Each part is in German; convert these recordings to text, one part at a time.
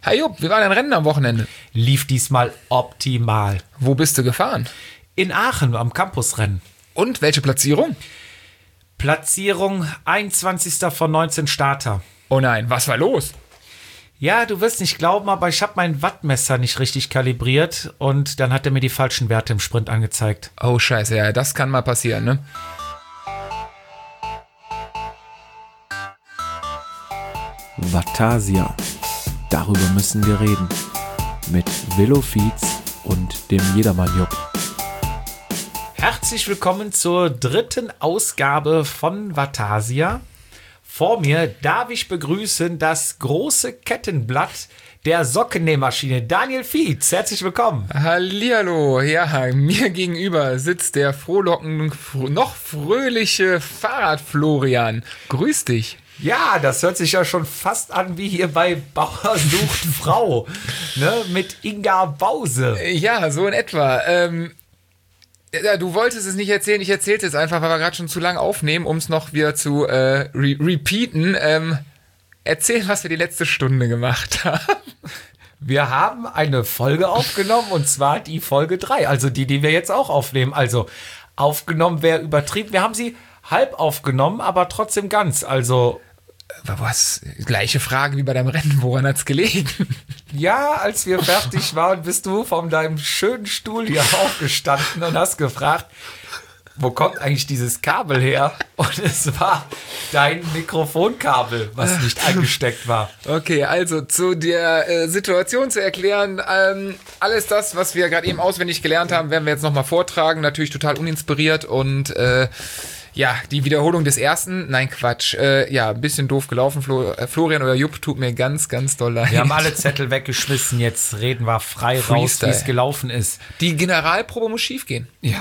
Hi Jupp, wie war dein Rennen am Wochenende? Lief diesmal optimal. Wo bist du gefahren? In Aachen am Campusrennen. Und welche Platzierung? Platzierung 21. von 19 Starter. Oh nein, was war los? Ja, du wirst nicht glauben, aber ich habe mein Wattmesser nicht richtig kalibriert und dann hat er mir die falschen Werte im Sprint angezeigt. Oh scheiße, ja, das kann mal passieren, ne? Vatasia. Darüber müssen wir reden. Mit Velofiz und dem Jedermann-Jupp. Herzlich willkommen zur dritten Ausgabe von Vatasia. Vor mir darf ich begrüßen das große Kettenblatt der Sockennähmaschine, Daniel Fietz. Herzlich willkommen. Hallihallo, ja, mir gegenüber sitzt der frohlockende, noch fröhliche Fahrrad-Florian. Grüß dich. Ja, das hört sich ja schon fast an wie hier bei Bauer sucht Frau, ne, mit Inga Bause. Ja, so in etwa. Ja, du wolltest es nicht erzählen, ich erzähle es jetzt einfach, weil wir gerade schon zu lang aufnehmen, um es noch wieder zu repeaten. Erzähl, was wir die letzte Stunde gemacht haben. Wir haben eine Folge aufgenommen und zwar die Folge 3, also die wir jetzt auch aufnehmen. Also aufgenommen wäre übertrieben. Wir haben sie halb aufgenommen, aber trotzdem ganz. Also was? Gleiche Frage wie bei deinem Rennen, woran hat's gelegen? ja, als wir fertig waren, bist du von deinem schönen Stuhl hier aufgestanden und hast gefragt, wo kommt eigentlich dieses Kabel her? Und es war dein Mikrofonkabel, was nicht eingesteckt war. Okay, also zu der Situation zu erklären, alles das, was wir gerade eben auswendig gelernt haben, werden wir jetzt nochmal vortragen. Natürlich total uninspiriert und ja, die Wiederholung des ersten, nein Quatsch, ja, ein bisschen doof gelaufen. Florian oder Jupp, tut mir ganz, ganz doll leid. Wir haben alle Zettel weggeschmissen, jetzt reden wir frei raus, wie es gelaufen ist. Die Generalprobe muss schief gehen. Ja.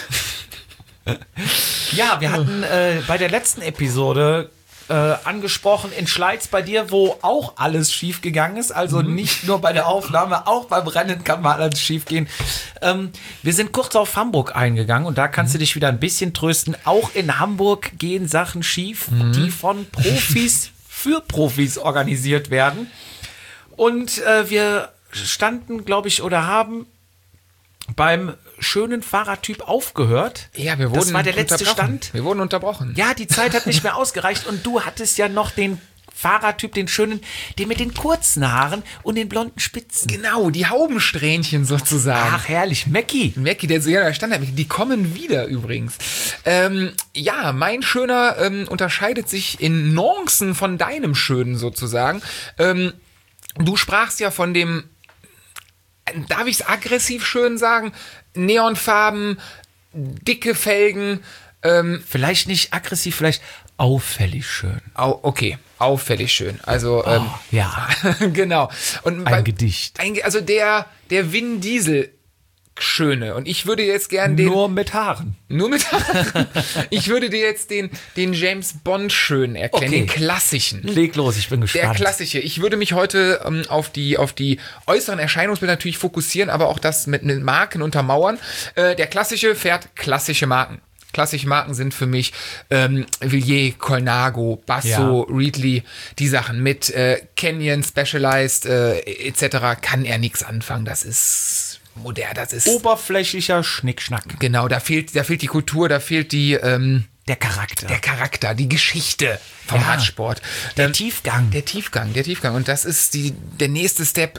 Ja, wir hatten bei der letzten Episode angesprochen in Schleiz bei dir, wo auch alles schief gegangen ist. Also nicht nur bei der Aufnahme, auch beim Rennen kann mal alles schief gehen. Wir sind kurz auf Hamburg eingegangen und da kannst du dich wieder ein bisschen trösten. Auch in Hamburg gehen Sachen schief, die von Profis für Profis organisiert werden. Und wir standen, glaube ich, oder haben beim schönen Fahrradtyp aufgehört. Ja, wir wurden das war der letzte Stand. Wir wurden unterbrochen. Ja, die Zeit hat nicht mehr ausgereicht und du hattest ja noch den Fahrradtyp, den schönen, den mit den kurzen Haaren und den blonden Spitzen. Genau, die Haubensträhnchen sozusagen. Ach, herrlich. Mackie, der so ja der Standard, die kommen wieder übrigens. Ja, mein Schöner unterscheidet sich in Nuancen von deinem Schönen sozusagen. Du sprachst ja von dem, darf ich es aggressiv schön sagen? Neonfarben, dicke Felgen. vielleicht nicht aggressiv, vielleicht auffällig schön. Okay, auffällig schön. Also, ja, genau. Und ein Gedicht. Also der Vin Diesel Schöne. Und ich würde jetzt gern den... Nur mit Haaren. Nur mit Haaren? Ich würde dir jetzt den James Bond Schönen erklären, den klassischen. Leg los, ich bin gespannt. Der klassische. Ich würde mich heute auf die äußeren Erscheinungsbilder natürlich fokussieren, aber auch das mit Marken untermauern. Der klassische fährt klassische Marken. Klassische Marken sind für mich Villiers, Colnago, Basso, Reedley, die Sachen mit Canyon, Specialized etc. kann er nichts anfangen. Das ist modern, das ist oberflächlicher Schnickschnack. Genau, da fehlt die Kultur, da fehlt die der Charakter. Der Charakter, die Geschichte vom Radsport. Der Tiefgang. Der Tiefgang. Und das ist der nächste Step.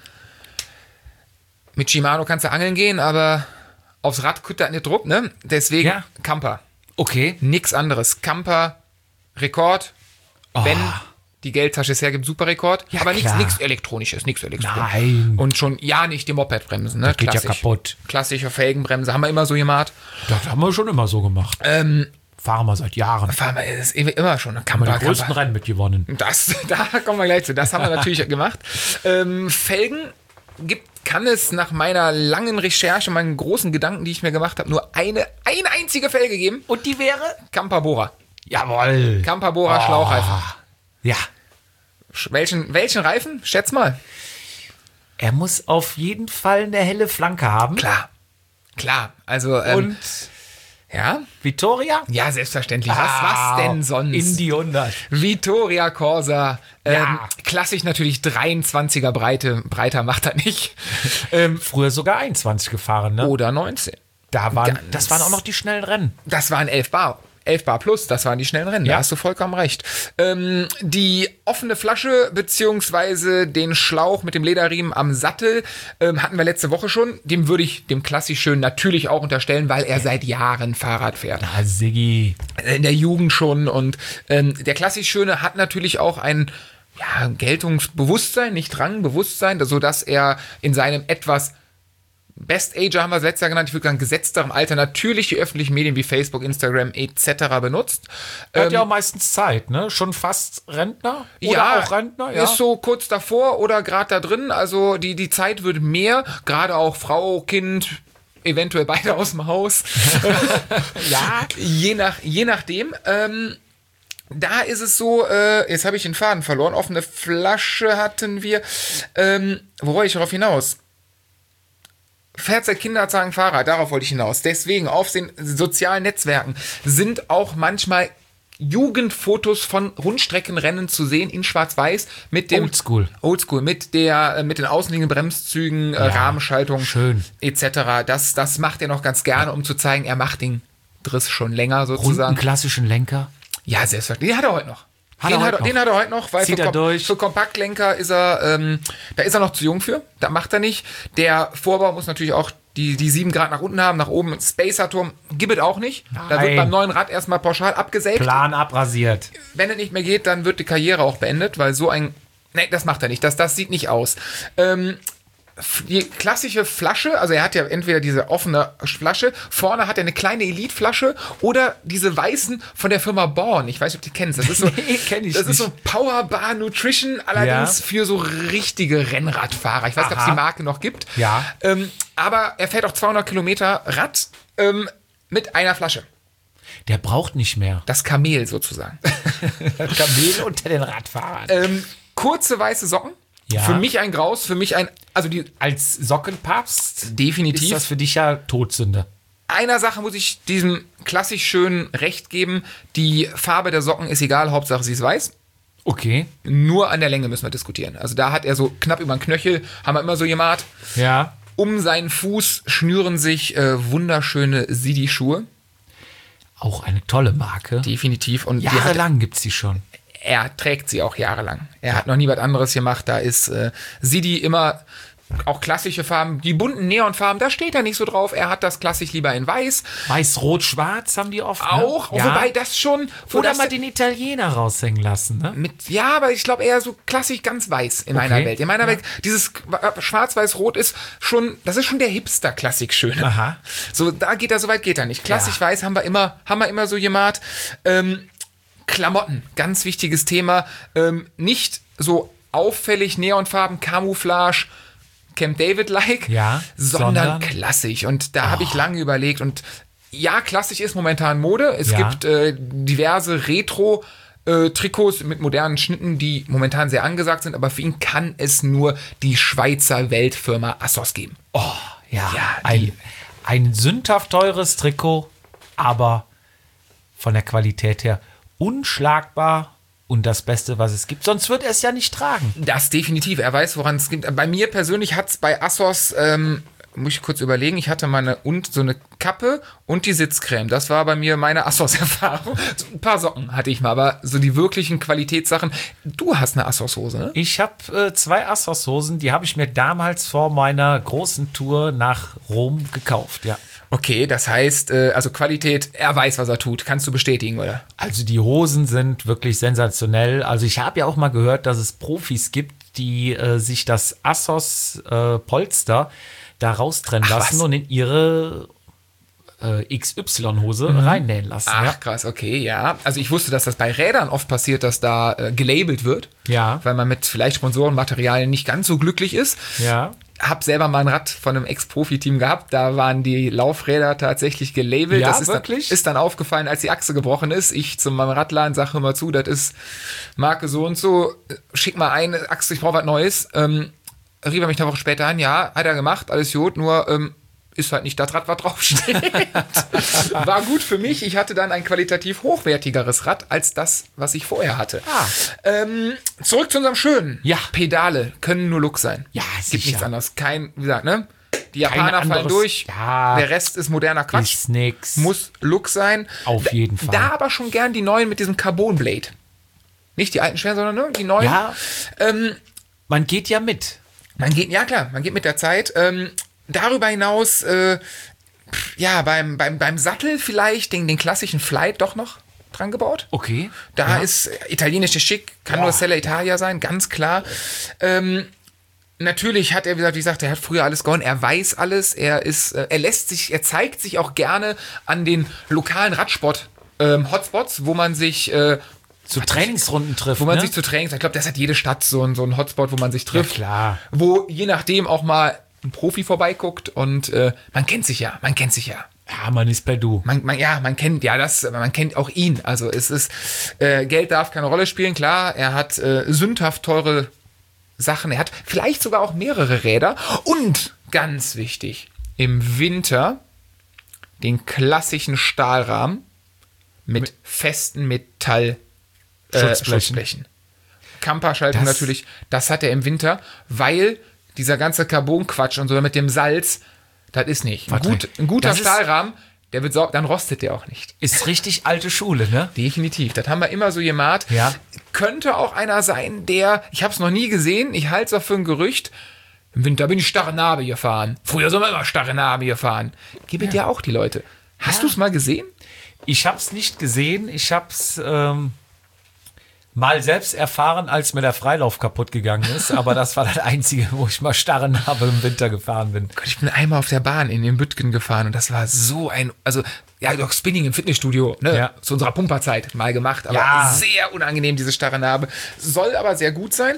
Mit Shimano kannst du angeln gehen, aber aufs Rad kütt er nicht Druck, ne? Deswegen Camper. Okay. Nix anderes. Camper, Rekord. Wenn die Geldtasche es hergibt, super Rekord. Ja, aber nichts Elektronisches. Nein. Und schon nicht die Mopedbremsen, ne? Das geht ja kaputt. Klassische Felgenbremse haben wir immer so gemacht. Das haben wir schon immer so gemacht. Fahren wir seit Jahren. Fahren wir das ist immer schon. Haben wir den größten Rennen mitgewonnen. Da kommen wir gleich zu. Das haben wir natürlich gemacht. Felgen kann es nach meiner langen Recherche, meinen großen Gedanken, die ich mir gemacht habe, nur eine einzige Felge geben. Und die wäre? Campabora. Jawohl. Campabora Schlauchreifen. Ja. Welchen Reifen? Schätz mal. Er muss auf jeden Fall eine helle Flanke haben. Klar. Also, und Ja? Vittoria? Ja, selbstverständlich. Was denn sonst? Indy 100. Vittoria Corsa. Ja. Klassisch natürlich 23er Breite. Breiter macht er nicht. Früher sogar 21 gefahren, ne? Oder 19. Das waren auch noch die schnellen Rennen. Das waren 11 Bar. 11 Bar plus, das waren die schnellen Rennen, Ja. da hast du vollkommen recht. Die offene Flasche beziehungsweise den Schlauch mit dem Lederriemen am Sattel hatten wir letzte Woche schon. Dem würde ich dem Klassisch Schön natürlich auch unterstellen, weil er seit Jahren Fahrrad fährt. Ah, Siggi. In der Jugend schon. Und der Klassisch Schöne hat natürlich auch ein Geltungsbewusstsein, nicht Rangbewusstsein, sodass er in seinem etwas Best Ager haben wir es letztes Jahr genannt, ich würde sagen gesetzterem Alter natürlich die öffentlichen Medien wie Facebook, Instagram etc. benutzt. Hat ja auch meistens Zeit, ne? Schon fast Rentner? Oder auch Rentner? Ja. Ist so kurz davor oder gerade da drin. Also die Zeit wird mehr, gerade auch Frau, Kind, eventuell beide aus dem Haus. Ja. Je nachdem. Da ist es so, jetzt habe ich den Faden verloren. Offene Flasche hatten wir. Wo wollte ich darauf hinaus? Fährt seit Kindertagen Fahrrad, darauf wollte ich hinaus. Deswegen auf den sozialen Netzwerken sind auch manchmal Jugendfotos von Rundstreckenrennen zu sehen in Schwarz-Weiß mit dem Oldschool mit den außenliegenden Bremszügen, Rahmenschaltung schön. etc. Das macht er noch ganz gerne, um zu zeigen, er macht den Driss schon länger sozusagen. Runden klassischen Lenker. Ja, selbstverständlich. Den hat er heute noch. Den hat er heute noch, weil Zieht er durch. für Kompaktlenker ist er, da ist er noch zu jung für, da macht er nicht. Der Vorbau muss natürlich auch die 7 Grad nach unten haben, nach oben ein Spacer-Turm, gibt es auch nicht. Da wird beim neuen Rad erstmal pauschal abgesägt. Plan abrasiert. Wenn es nicht mehr geht, dann wird die Karriere auch beendet, weil nee, das macht er nicht, das sieht nicht aus. Die klassische Flasche, also er hat ja entweder diese offene Flasche, vorne hat er eine kleine Elite-Flasche oder diese weißen von der Firma Born. Ich weiß nicht, ob du die kennst. Das ist so, Nee, kenn ich das nicht. ist so Powerbar Nutrition, allerdings für so richtige Rennradfahrer. Ich weiß nicht, ob es die Marke noch gibt. Ja. Aber er fährt auch 200 Kilometer Rad mit einer Flasche. Der braucht nicht mehr. Das Kamel sozusagen. Kamel unter den Radfahrern. Kurze weiße Socken. Ja. Für mich ein Graus, Als Sockenpapst definitiv. ist das für dich ja Todsünde. Einer Sache muss ich diesem klassisch schönen recht geben. Die Farbe der Socken ist egal, Hauptsache sie ist weiß. Okay. Nur an der Länge müssen wir diskutieren. Also da hat er so knapp über den Knöchel, haben wir immer so gemacht. Ja. Um seinen Fuß schnüren sich wunderschöne Sidi-Schuhe. Auch eine tolle Marke. Definitiv. Und Jahrelang gibt's die schon. er trägt sie auch jahrelang. Er hat noch nie was anderes gemacht. Da ist Sidi immer auch klassische Farben. Die bunten Neonfarben, da steht er nicht so drauf. Er hat das klassisch lieber in weiß. Weiß, Rot, Schwarz haben die oft. Auch, Ne? Ja. wobei das schon... Oder mal den Italiener raushängen lassen, ne? Ja, aber ich glaube eher so klassisch ganz weiß in meiner Welt. In meiner Welt, dieses Schwarz-Weiß-Rot ist schon, das ist schon der Hipster-Klassik-Schöne. Aha. So, so weit geht er nicht. Klassisch weiß haben wir immer so gemacht. Klamotten, ganz wichtiges Thema. Nicht so auffällig Neonfarben, Camouflage, Camp David-like, sondern klassisch. Und da habe ich lange überlegt. Und ja, klassisch ist momentan Mode. Es gibt diverse Retro-Trikots mit modernen Schnitten, die momentan sehr angesagt sind. Aber für ihn kann es nur die Schweizer Weltfirma Assos geben. Oh, ja. Ein sündhaft teures Trikot, aber von der Qualität her unschlagbar. Und das Beste, was es gibt. Sonst wird er es ja nicht tragen. Das definitiv. Er weiß, woran es geht. Bei mir persönlich hat es bei Assos, muss ich kurz überlegen, ich hatte mal so eine Kappe und die Sitzcreme. Das war bei mir meine Assos-Erfahrung. So ein paar Socken hatte ich mal, aber so die wirklichen Qualitätssachen. Du hast eine Assos-Hose, ne? Ich habe 2 Assos-Hosen, die habe ich mir damals vor meiner großen Tour nach Rom gekauft, ja. Okay, das heißt, also Qualität, er weiß, was er tut. Kannst du bestätigen, oder? Also die Hosen sind wirklich sensationell. Also ich habe ja auch mal gehört, dass es Profis gibt, die sich das Assos Polster da raustrennen lassen und in ihre XY-Hose reinnähen lassen. Ach, krass, okay, ja. Also ich wusste, dass das bei Rädern oft passiert, dass da gelabelt wird. Ja. Weil man mit vielleicht Sponsorenmaterialien nicht ganz so glücklich ist. Ja. Hab selber mal ein Rad von einem Ex-Profi-Team gehabt, da waren die Laufräder tatsächlich gelabelt. Ja, das ist wirklich? Ist dann aufgefallen, als die Achse gebrochen ist. Ich zu meinem Radladen sage immer zu, das ist Marke so und so, schick mal eine Achse, ich brauche was Neues. Rief er mich eine Woche später an, ja, hat er gemacht, alles gut, nur ist halt nicht das Rad, was draufsteht. War gut für mich. Ich hatte dann ein qualitativ hochwertigeres Rad als das, was ich vorher hatte. Zurück zu unserem Schönen. Ja. Pedale können nur Look sein. Ja, Gibt sicher. nichts anderes. Wie gesagt, ne? Die Japaner fallen durch. Ja. Der Rest ist moderner Quatsch. Ist nix. Muss Look sein. Auf jeden Fall. Da aber schon gern die neuen mit diesem Carbon Blade. Nicht die alten schweren, sondern die neuen. Ja. Man geht ja mit. Man geht mit der Zeit. Darüber hinaus, beim Sattel vielleicht den klassischen Flight doch noch dran gebaut. Okay. Da ist italienische Schick, kann nur Sella Italia sein, ganz klar. Natürlich hat er, wie gesagt, er hat früher alles gewonnen, er weiß alles, er zeigt sich auch gerne an den lokalen Radsport-Hotspots, wo man sich zu Trainingsrunden trifft. Wo man sich zu Trainings, ich glaube, das hat jede Stadt so einen Hotspot, wo man sich trifft. Ja, klar. Wo je nachdem auch mal ein Profi vorbeiguckt und man kennt sich ja. Ja, man ist per Du. Man kennt auch ihn. Also es ist, Geld darf keine Rolle spielen, klar. Er hat sündhaft teure Sachen. Er hat vielleicht sogar auch mehrere Räder. Und ganz wichtig, im Winter den klassischen Stahlrahmen mit festen Metall Schutzblechen. Kamperschaltung natürlich, das hat er im Winter, weil dieser ganze Carbon-Quatsch und so mit dem Salz, das ist nicht. Ein guter Stahlrahmen, dann rostet der auch nicht. Ist richtig alte Schule, ne? Definitiv. Das haben wir immer so gemacht. Ja. Könnte auch einer sein, ich habe es noch nie gesehen, ich halte es auch für ein Gerücht. Im Winter bin ich starre Narbe gefahren. Früher sind wir immer starre Narbe gefahren. Gibt ja auch die Leute. Hast du es mal gesehen? Ich habe es nicht gesehen. Ich habe es mal selbst erfahren, als mir der Freilauf kaputt gegangen ist. Aber das war das Einzige, wo ich mal starre Narbe im Winter gefahren bin. Gott, ich bin einmal auf der Bahn in den Büttgen gefahren und das war so doch Spinning im Fitnessstudio, ne? Ja. Zu unserer Pumperzeit mal gemacht, aber sehr unangenehm, diese starre Narbe. Soll aber sehr gut sein.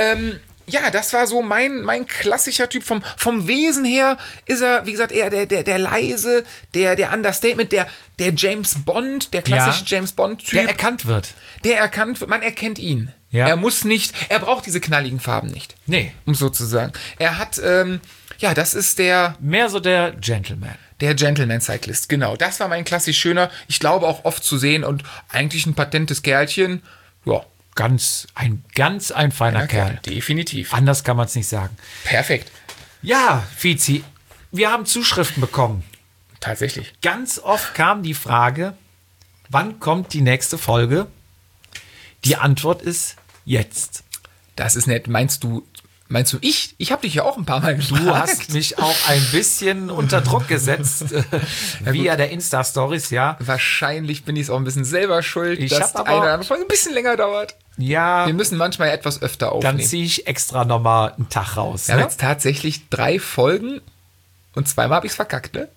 Das war so mein klassischer Typ. Vom Wesen her ist er, wie gesagt, eher der leise, der Understatement, der James Bond, der klassische James Bond-Typ. Der erkannt wird. Man erkennt ihn. Ja. Er braucht diese knalligen Farben nicht. Nee. Um so zu sagen. Er hat, das ist mehr so der Gentleman. Der Gentleman-Cyclist, genau. Das war mein klassisch schöner, ich glaube auch oft zu sehen und eigentlich ein patentes Kerlchen. Ja. Ein ganz feiner Kerl. Definitiv. Anders kann man es nicht sagen. Perfekt. Ja, Fizi, wir haben Zuschriften bekommen. Tatsächlich. Ganz oft kam die Frage, wann kommt die nächste Folge? Die Antwort ist jetzt. Das ist nett. Meinst du ich? Ich habe dich ja auch ein paar Mal gefragt. Du hast mich auch ein bisschen unter Druck gesetzt, via der Insta-Stories, ja. Wahrscheinlich bin ich es auch ein bisschen selber schuld, dass hab eine oder andere Folge ein bisschen länger dauert. Ja. Wir müssen manchmal etwas öfter aufnehmen. Dann ziehe ich extra nochmal einen Tag raus. Wir haben jetzt tatsächlich 3 Folgen und zweimal habe ich es verkackt, ne?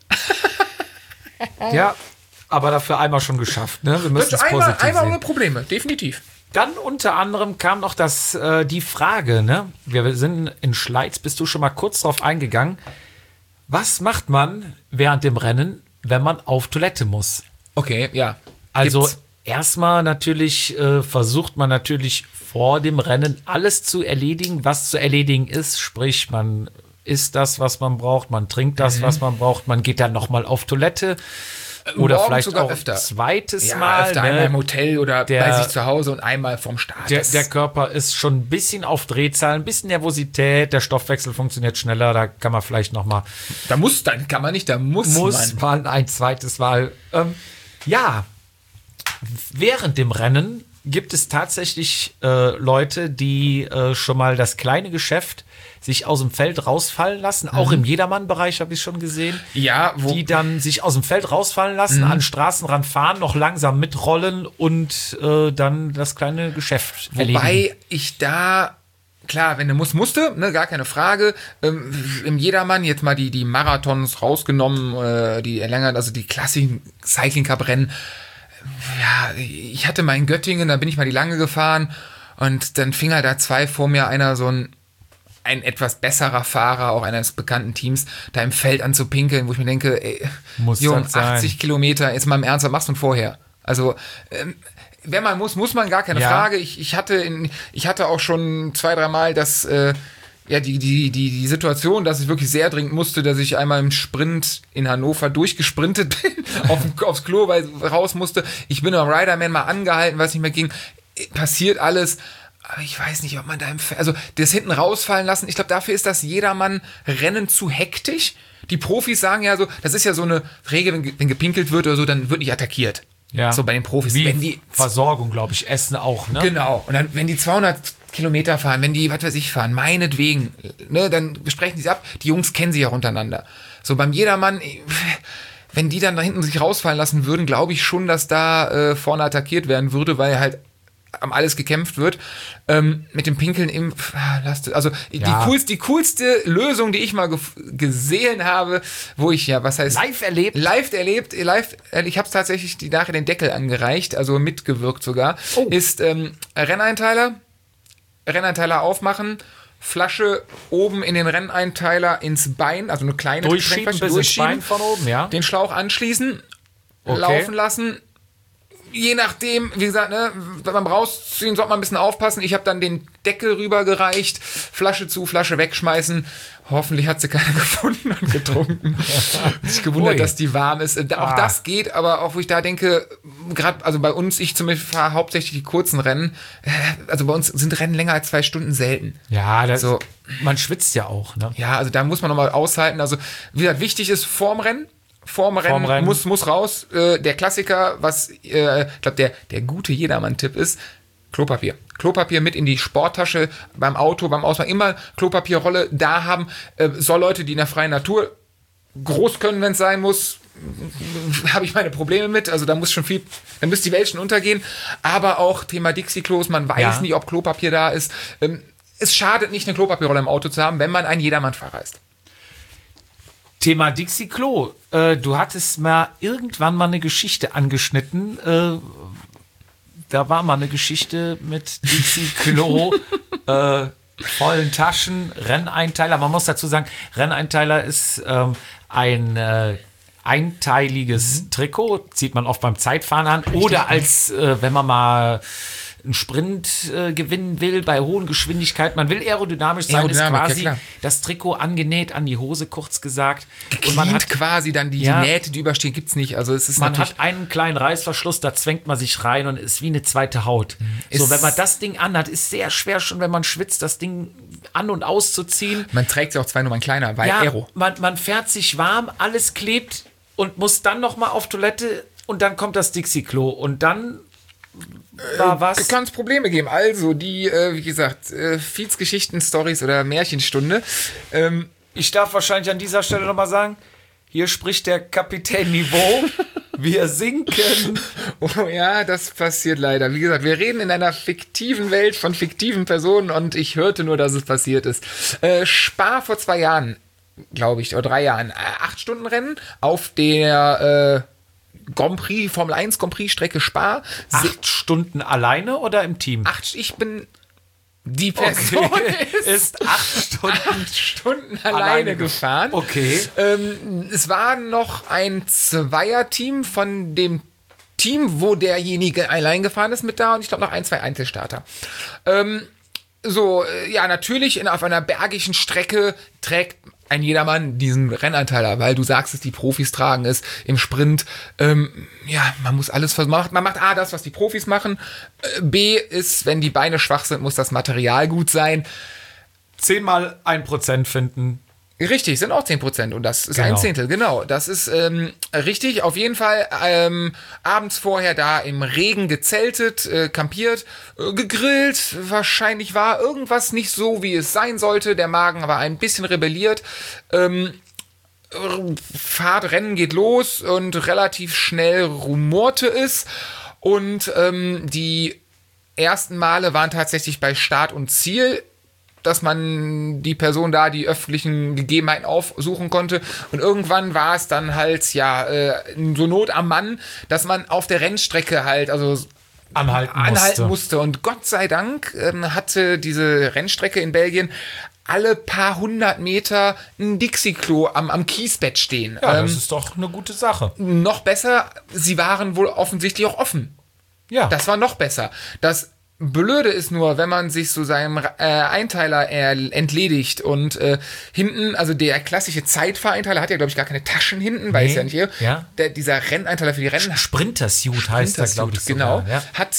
Ja, aber dafür einmal schon geschafft, ne? Wir müssen es positiv einmal sehen. ohne Probleme, definitiv. Dann unter anderem kam noch die Frage, ne? Wir sind in Schleiz, bist du schon mal kurz drauf eingegangen. Was macht man während dem Rennen, wenn man auf Toilette muss? Okay, ja. Also Gibt's. erstmal natürlich versucht man natürlich vor dem Rennen alles zu erledigen, was zu erledigen ist. Sprich, man isst das, was man braucht, man trinkt das, was man braucht, man geht dann nochmal auf Toilette. Oder Morgen vielleicht sogar auch öfter. Zweites Ja, Mal. öfter, einmal im Hotel oder bei sich zu Hause und einmal vom Start. Der Körper ist schon ein bisschen auf Drehzahlen, ein bisschen Nervosität, der Stoffwechsel funktioniert schneller, da kann man vielleicht noch mal muss man. man ein zweites Mal. Während dem Rennen gibt es tatsächlich Leute, die schon mal das kleine Geschäft sich aus dem Feld rausfallen lassen. Auch im Jedermann-Bereich habe ich schon gesehen. Ja, die dann sich aus dem Feld rausfallen lassen, an den Straßenrand fahren, noch langsam mitrollen und dann das kleine Geschäft erledigen. Wobei ich da, klar, wenn du musste, ne, gar keine Frage. Im Jedermann jetzt mal die Marathons rausgenommen, die erlängert, also die klassischen Cycling-Cup-Rennen. Ja, ich hatte mal in Göttingen, da bin ich mal die lange gefahren und dann fing halt da 2 vor mir einer so ein etwas besserer Fahrer, auch eines bekannten Teams, da im Feld an zu pinkeln, wo ich mir denke, ey, Junge, 80 Kilometer, jetzt mal im Ernst, was machst du denn vorher? Also, wenn man muss man, gar keine Frage. Ich hatte auch schon 2-3 Mal, dass ja, die Situation, dass ich wirklich sehr dringend musste, dass ich einmal im Sprint in Hannover durchgesprintet bin, aufs Klo, weil ich raus musste. Ich bin am Riderman mal angehalten, weil es nicht mehr ging. Passiert alles. Aber ich weiß nicht, ob man da also das hinten rausfallen lassen, ich glaube, dafür ist das Jedermann-Rennen zu hektisch. Die Profis sagen ja so, das ist ja so eine Regel, wenn gepinkelt wird oder so, dann wird nicht attackiert. Ja. So bei den Profis. Wie wenn die Versorgung, glaube ich, Essen auch, ne? Genau. Und dann, wenn die 200 Kilometer fahren, wenn die, was weiß ich, fahren, meinetwegen, ne, dann besprechen die es ab. Die Jungs kennen sich ja untereinander. So beim Jedermann, wenn die dann da hinten sich rausfallen lassen würden, glaube ich schon, dass da vorne attackiert werden würde, weil halt am alles gekämpft wird. Mit dem Pinkeln im also die coolste Lösung, die ich mal gesehen habe, wo ich live erlebt. Ich habe es tatsächlich nachher den Deckel angereicht, also mitgewirkt sogar, ist Renneinteiler aufmachen, Flasche oben in den Renneinteiler ins Bein, also eine kleine durchschieben, bis ins Bein von oben, ja. Den Schlauch anschließen, laufen lassen. Je nachdem, wie gesagt, ne, beim Rausziehen sollte man ein bisschen aufpassen. Ich habe dann den Deckel rübergereicht, Flasche zu, Flasche wegschmeißen. Hoffentlich hat sie keiner gefunden und getrunken. Sich gewundert, dass die warm ist. Auch das geht, aber auch wo ich da denke, gerade, also bei uns, ich zumindest fahre hauptsächlich die kurzen Rennen. Also bei uns sind Rennen länger als 2 Stunden selten. Ja, man schwitzt ja auch, ne? Ja, also da muss man nochmal aushalten. Also wie gesagt, wichtig ist vorm Rennen muss raus. Der Klassiker, was ich glaube, der gute Jedermann-Tipp ist, Klopapier. Klopapier mit in die Sporttasche, beim Auto, beim Ausfahren, immer Klopapierrolle da haben. Soll Leute, die in der freien Natur groß können, wenn es sein muss, habe ich meine Probleme mit. Also da muss schon viel, da müsste die Welt schon untergehen. Aber auch Thema Dixie-Klos, man weiß nicht, ob Klopapier da ist. Es schadet nicht, eine Klopapierrolle im Auto zu haben, wenn man ein Jedermann-Fahrer ist. Thema Dixie-Klo. Du hattest irgendwann mal eine Geschichte angeschnitten. Da war mal eine Geschichte mit Dixie-Klo, vollen Taschen, Renneinteiler. Man muss dazu sagen, Renneinteiler ist ein einteiliges Trikot. Zieht man oft beim Zeitfahren an. Oder als, wenn man mal einen Sprint gewinnen will, bei hohen Geschwindigkeiten. Man will aerodynamisch sein, ist quasi das Trikot angenäht an die Hose, kurz gesagt. Und man hat quasi dann die Nähte, die überstehen, gibt's nicht. Also es ist man hat einen kleinen Reißverschluss, da zwängt man sich rein und ist wie eine zweite Haut. So, wenn man das Ding anhat, ist sehr schwer schon, wenn man schwitzt, das Ding an- und auszuziehen. Man trägt sich auch 2 Nummern kleiner, weil Aero. Man fährt sich warm, alles klebt und muss dann noch mal auf Toilette und dann kommt das Dixie-Klo und dann kann es Probleme geben. Also, die, wie gesagt, Fietsgeschichten, Stories oder Märchenstunde. Ich darf wahrscheinlich an dieser Stelle nochmal sagen, hier spricht der Kapitän Niveau. Wir sinken. Oh ja, das passiert leider. Wie gesagt, wir reden in einer fiktiven Welt von fiktiven Personen und ich hörte nur, dass es passiert ist. Spa vor 2 Jahren, glaube ich, oder 3 Jahren. 8-Stunden-Rennen auf der Grand Prix, Formel 1 Grand Prix Strecke Spa. 8 Stunden alleine oder im Team? Ich bin die Person ist 8 Stunden alleine gefahren. Okay. Es war noch ein Zweierteam von dem Team, wo derjenige allein gefahren ist, mit da und ich glaube noch 1, 2 Einzelstarter. Natürlich auf einer bergigen Strecke trägt ein Jedermann diesen Rennanteiler, weil du sagst es, die Profis tragen es im Sprint. Man muss alles versuchen. Man macht A, das, was die Profis machen. B ist, wenn die Beine schwach sind, muss das Material gut sein. 10 mal 1% finden. Richtig, sind auch 10% und das ist ein Zehntel, genau. Das ist richtig, auf jeden Fall abends vorher da im Regen gezeltet, campiert, gegrillt. Wahrscheinlich war irgendwas nicht so, wie es sein sollte. Der Magen war ein bisschen rebelliert. Rennen geht los und relativ schnell rumorte es. Und die ersten Male waren tatsächlich bei Start und Ziel, dass man die Person da die öffentlichen Gegebenheiten aufsuchen konnte. Und irgendwann war es dann halt, so Not am Mann, dass man auf der Rennstrecke halt, also anhalten musste. Und Gott sei Dank hatte diese Rennstrecke in Belgien alle paar 100 Meter ein Dixie-Klo am Kiesbett stehen. Ja, das ist doch eine gute Sache. Noch besser, sie waren wohl offensichtlich auch offen. Ja. Das war noch besser. Das Blöde ist nur, wenn man sich so seinem Einteiler entledigt und hinten, also der klassische Zeitfahreinteiler hat ja, glaube ich, gar keine Taschen hinten, weil es ja nicht hier. Ja. Dieser Renneinteiler für die Rennen. Sprinter-Suit heißt das, glaube ich. Genau. Sogar, ja. Hat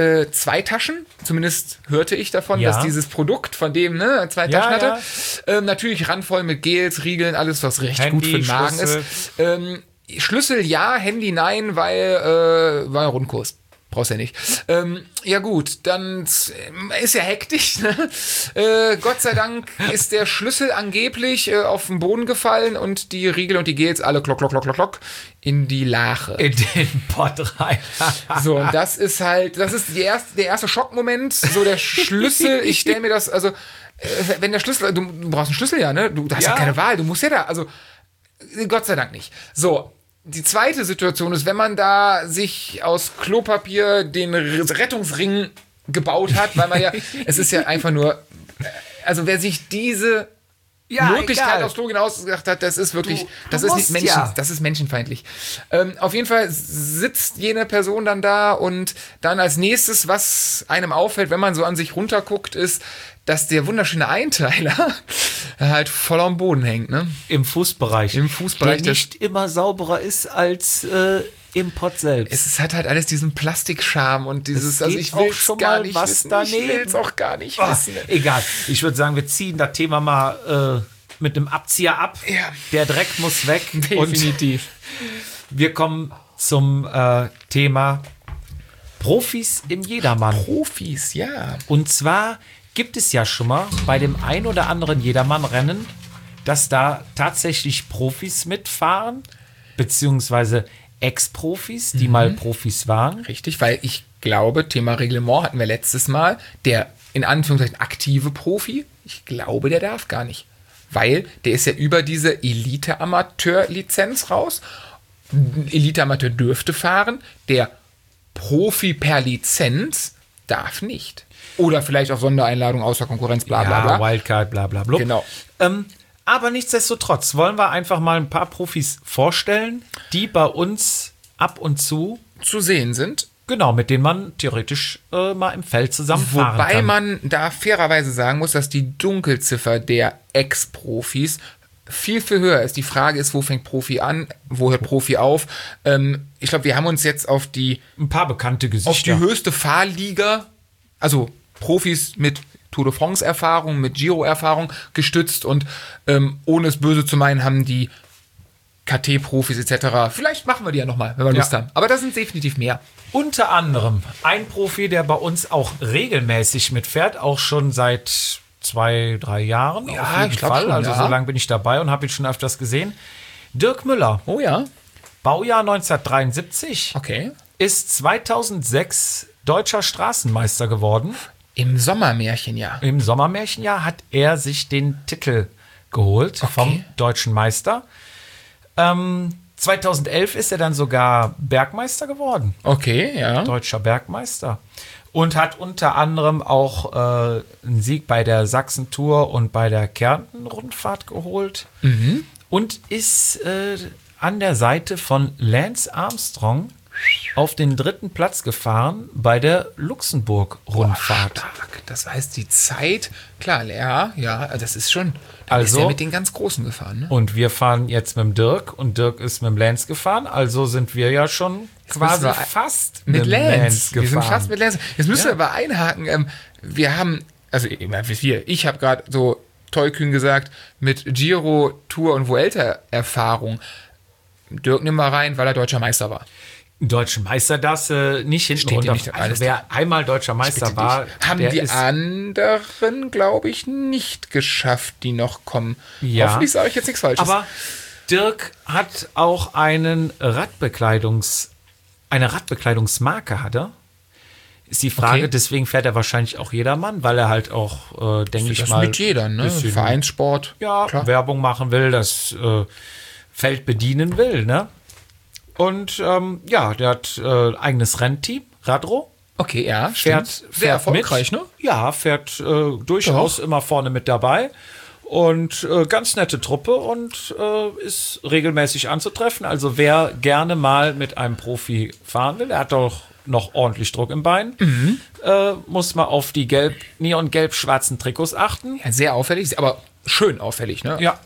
2 Taschen, zumindest hörte ich davon, Ja. dass dieses Produkt von dem 2 Taschen Ja, hatte. Natürlich randvoll mit Gels, Riegeln, alles, was recht Handy, gut für den Magen Schlüssel. ist. Schlüssel ja, Handy nein, weil war ein Rundkurs. Brauchst ja nicht. Ja gut, dann ist ja hektisch. Ne? Gott sei Dank ist der Schlüssel angeblich auf den Boden gefallen und die Riegel und die Gels alle klock, klock, klock, klock, klock in die Lache. In den Pott rein. So, und das ist der erste Schockmoment, so der Schlüssel. Ich stelle mir das, also, wenn der Schlüssel, du brauchst einen Schlüssel ja, ne? Du hast ja keine Wahl, du musst ja da, also, Gott sei Dank nicht. So. Die zweite Situation ist, wenn man da sich aus Klopapier den Rettungsring gebaut hat, weil man ja, es ist ja einfach nur, also wer sich diese Möglichkeit aufs Klo hinausgedacht hat, das ist wirklich, das ist menschenfeindlich. Auf jeden Fall sitzt jene Person dann da und dann als nächstes, was einem auffällt, wenn man so an sich runterguckt, ist, dass der wunderschöne Einteiler halt voll am Boden hängt, ne? Im Fußbereich. Im Fußbereich. Der nicht immer sauberer ist als im Pott selbst. Es hat halt alles diesen Plastikscham und dieses, Es also geht ich will auch schon gar mal nicht was wissen. daneben. Ich will es auch gar nicht Oh, wissen. egal. Ich würde sagen, wir ziehen das Thema mal mit einem Abzieher ab. Ja. Der Dreck muss weg. Definitiv. Und wir kommen zum Thema Profis im Jedermann. Profis, ja. Und zwar gibt es ja schon mal bei dem ein oder anderen Jedermann-Rennen, dass da tatsächlich Profis mitfahren, beziehungsweise Ex-Profis, die mal Profis waren. Richtig, weil ich glaube, Thema Reglement hatten wir letztes Mal, der in Anführungszeichen aktive Profi, ich glaube, der darf gar nicht. Weil der ist ja über diese Elite-Amateur-Lizenz raus. Elite-Amateur dürfte fahren, der Profi per Lizenz darf nicht. Oder vielleicht auf Sondereinladung außer Konkurrenz, bla bla bla. Wildcard, bla bla bla. Genau. Aber nichtsdestotrotz wollen wir einfach mal ein paar Profis vorstellen, die bei uns ab und zu, Zu sehen sind. genau, mit denen man theoretisch mal im Feld zusammenfahren Wobei kann. man da fairerweise sagen muss, dass die Dunkelziffer der Ex-Profis viel, viel höher ist. Die Frage ist, wo fängt Profi an, wo hört Profi auf? Ich glaube, wir haben uns jetzt auf die ein paar bekannte Gesichter. auf die höchste Fahrliga, also Profis mit Tour de France-Erfahrung, mit Giro-Erfahrung gestützt und ohne es böse zu meinen, haben die KT-Profis etc. Vielleicht machen wir die ja nochmal, wenn wir Lust haben. Aber das sind definitiv mehr. Unter anderem ein Profi, der bei uns auch regelmäßig mitfährt, auch schon seit 2-3 Jahren. Ja, auf jeden ich glaub Fall. schon, Also ja. so lange bin ich dabei und habe ihn schon öfters gesehen. Dirk Müller, Oh ja. Baujahr 1973, Okay. ist 2006 deutscher Straßenmeister geworden. Im Sommermärchen, ja. Im Sommermärchenjahr hat er sich den Titel geholt vom deutschen Meister. 2011 ist er dann sogar Bergmeister geworden. Okay, ja. Deutscher Bergmeister. Und hat unter anderem auch einen Sieg bei der Sachsen-Tour und bei der Kärnten-Rundfahrt geholt. Und ist an der Seite von Lance Armstrong auf den 3. Platz gefahren bei der Luxemburg-Rundfahrt. Stark. Das heißt, die Zeit, klar, ja, das ist schon. Da Also- ist er mit den ganz Großen gefahren, ne? Und wir fahren jetzt mit dem Dirk und Dirk ist mit dem Lance gefahren. Also sind wir ja schon quasi müssen wir fast Mit Lance. Wir sind gefahren. fast mit Lance. Jetzt müssen wir aber einhaken. Wir haben, also ich habe gerade so tollkühn gesagt, mit Giro, Tour und Vuelta-Erfahrung. Dirk nimm mal rein, weil er deutscher Meister war. Deutschen Meister darfst du nicht hinten Steht dir runter. nicht alles Also wer einmal deutscher Meister Bitte war, dich. Haben der die ist anderen, glaube ich, nicht geschafft, die noch kommen. Ja. Hoffentlich sage ich jetzt nichts Falsches. Aber Dirk hat auch eine Radbekleidungsmarke, hat er. Ist die Frage, Okay. deswegen fährt er wahrscheinlich auch jedermann, weil er halt auch, denke ich das mal, mit jeder, ne? bisschen, Vereinssport. ja, klar. Werbung machen will, das Feld bedienen will, ne? Und ja, der hat eigenes Rennteam, Radro. Okay, ja, Fährt stimmt. Sehr erfolgreich, mit. ne? Ja, fährt durchaus immer vorne mit dabei. Und ganz nette Truppe und ist regelmäßig anzutreffen. Also wer gerne mal mit einem Profi fahren will, er hat auch noch ordentlich Druck im Bein. Muss man auf die neon-gelb-schwarzen Trikots achten. Ja, sehr auffällig, aber schön auffällig, ne? Ja.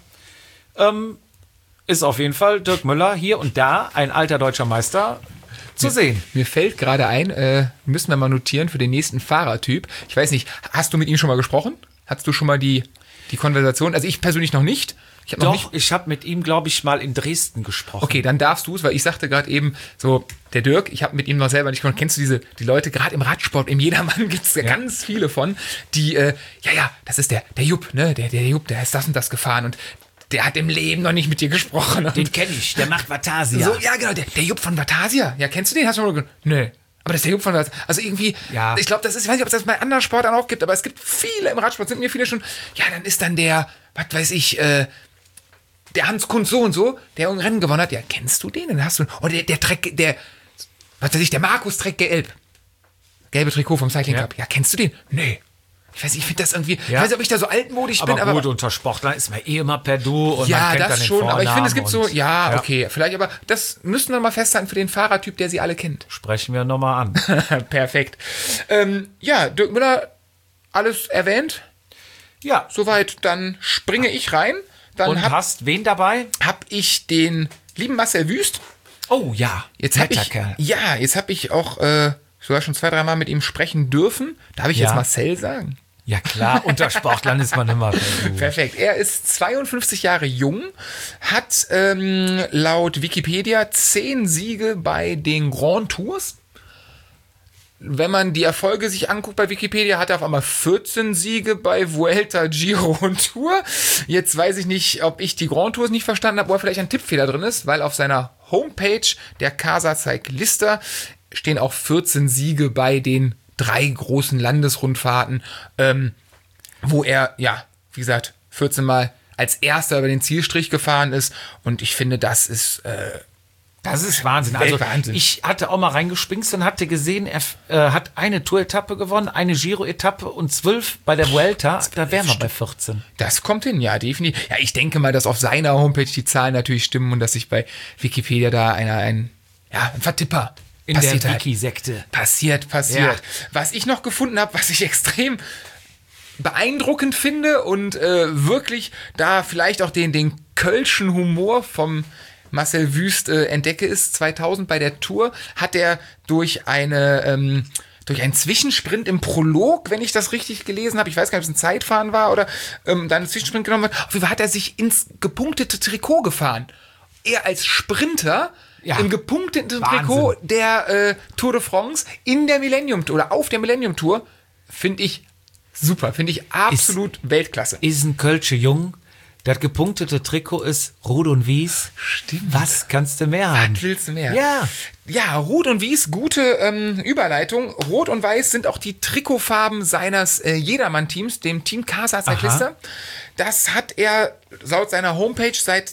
Ist auf jeden Fall Dirk Müller hier und da ein alter deutscher Meister zu sehen. Mir fällt gerade ein, müssen wir mal notieren für den nächsten Fahrertyp. Ich weiß nicht, hast du mit ihm schon mal gesprochen? Hattest du schon mal die Konversation? Also ich persönlich noch nicht. Ich habe mit ihm, glaube ich, mal in Dresden gesprochen. Okay, dann darfst du es, weil ich sagte gerade eben so, der Dirk, ich habe mit ihm noch selber nicht gesprochen. Kennst du die Leute, gerade im Radsport, im Jedermann gibt es ja ganz viele von, die, das ist der Jupp, ne? Der Jupp, der ist das und das gefahren und der hat im Leben noch nicht mit dir gesprochen. Den kenne ich, der macht Vatasia. So, ja, genau, der Jupp von Vatasia. Ja, kennst du den? Hast du schon mal gehört? Nee. Aber das ist der Jupp von Vatasia. Also irgendwie, ich glaube, ich weiß nicht, ob es das bei anderen Sportarten auch gibt, aber es gibt viele im Radsport, sind mir viele schon, ja, dann ist dann der, was weiß ich, der Hans Kunz so und so, der ein Rennen gewonnen hat. Ja, kennst du den? Dann hast du, oder was weiß ich, der Markus trägt gelb. Gelbe Trikot vom Cycling Cup. Ja, kennst du den? Nee. Ich weiß nicht, ich finde das irgendwie, ich weiß nicht, ob ich da so altmodisch bin, aber. Gut, unter Sportlern ist man immer per Du und ja, man kennt das dann den schon, aber ich finde, es gibt so, Vornamen okay, vielleicht, aber das müssen wir mal festhalten für den Fahrertyp, der sie alle kennt. Sprechen wir nochmal an. Perfekt. Dirk Müller, alles erwähnt. Ja. Soweit, dann springe ich rein. Dann Und hast wen dabei? Hab ich den lieben Marcel Wüst. Oh ja, jetzt habe ich auch sogar schon 2-3 Mal mit ihm sprechen dürfen. Darf ich jetzt Marcel sagen? Ja klar, unter Sportlern ist man immer. Perfekt. Er ist 52 Jahre jung, hat laut Wikipedia 10 Siege bei den Grand Tours. Wenn man die Erfolge sich anguckt bei Wikipedia, hat er auf einmal 14 Siege bei Vuelta, Giro und Tour. Jetzt weiß ich nicht, ob ich die Grand Tours nicht verstanden habe oder vielleicht ein Tippfehler drin ist, weil auf seiner Homepage der Casa Cyclista stehen auch 14 Siege bei den 3 großen Landesrundfahrten, wo er, wie gesagt, 14 Mal als Erster über den Zielstrich gefahren ist. Und ich finde, das ist Wahnsinn. Also Wahnsinn. Ich hatte auch mal reingespingst und hatte gesehen, er hat eine Tour-Etappe gewonnen, eine Giro-Etappe und 12 bei der Vuelta. Da wären wir bei 14. Das kommt hin, ja, definitiv. Ja, ich denke mal, dass auf seiner Homepage die Zahlen natürlich stimmen und dass sich bei Wikipedia da ein Vertipper in passiert der Wiki-Sekte. Passiert. Ja. Was ich noch gefunden habe, was ich extrem beeindruckend finde und wirklich da vielleicht auch den kölschen Humor vom Marcel Wüst entdecke, ist 2000 bei der Tour, hat er durch einen Zwischensprint im Prolog, wenn ich das richtig gelesen habe, ich weiß gar nicht, ob es ein Zeitfahren war oder dann einen Zwischensprint genommen hat, auf jeden Fall hat er sich ins gepunktete Trikot gefahren. Er als Sprinter im gepunkteten Trikot der Tour de France in der Millennium Tour oder auf der Millennium Tour, finde ich super, finde ich absolut Weltklasse. Ist ein Kölsche Jung. Das gepunktete Trikot ist Rot und Wies. Stimmt. Was kannst du mehr haben? Was willst du mehr? Ja. Ja, Rot und Wies, gute Überleitung. Rot und Weiß sind auch die Trikotfarben seines Jedermann-Teams, dem Team Casa Cyclista. Das hat er laut seiner Homepage seit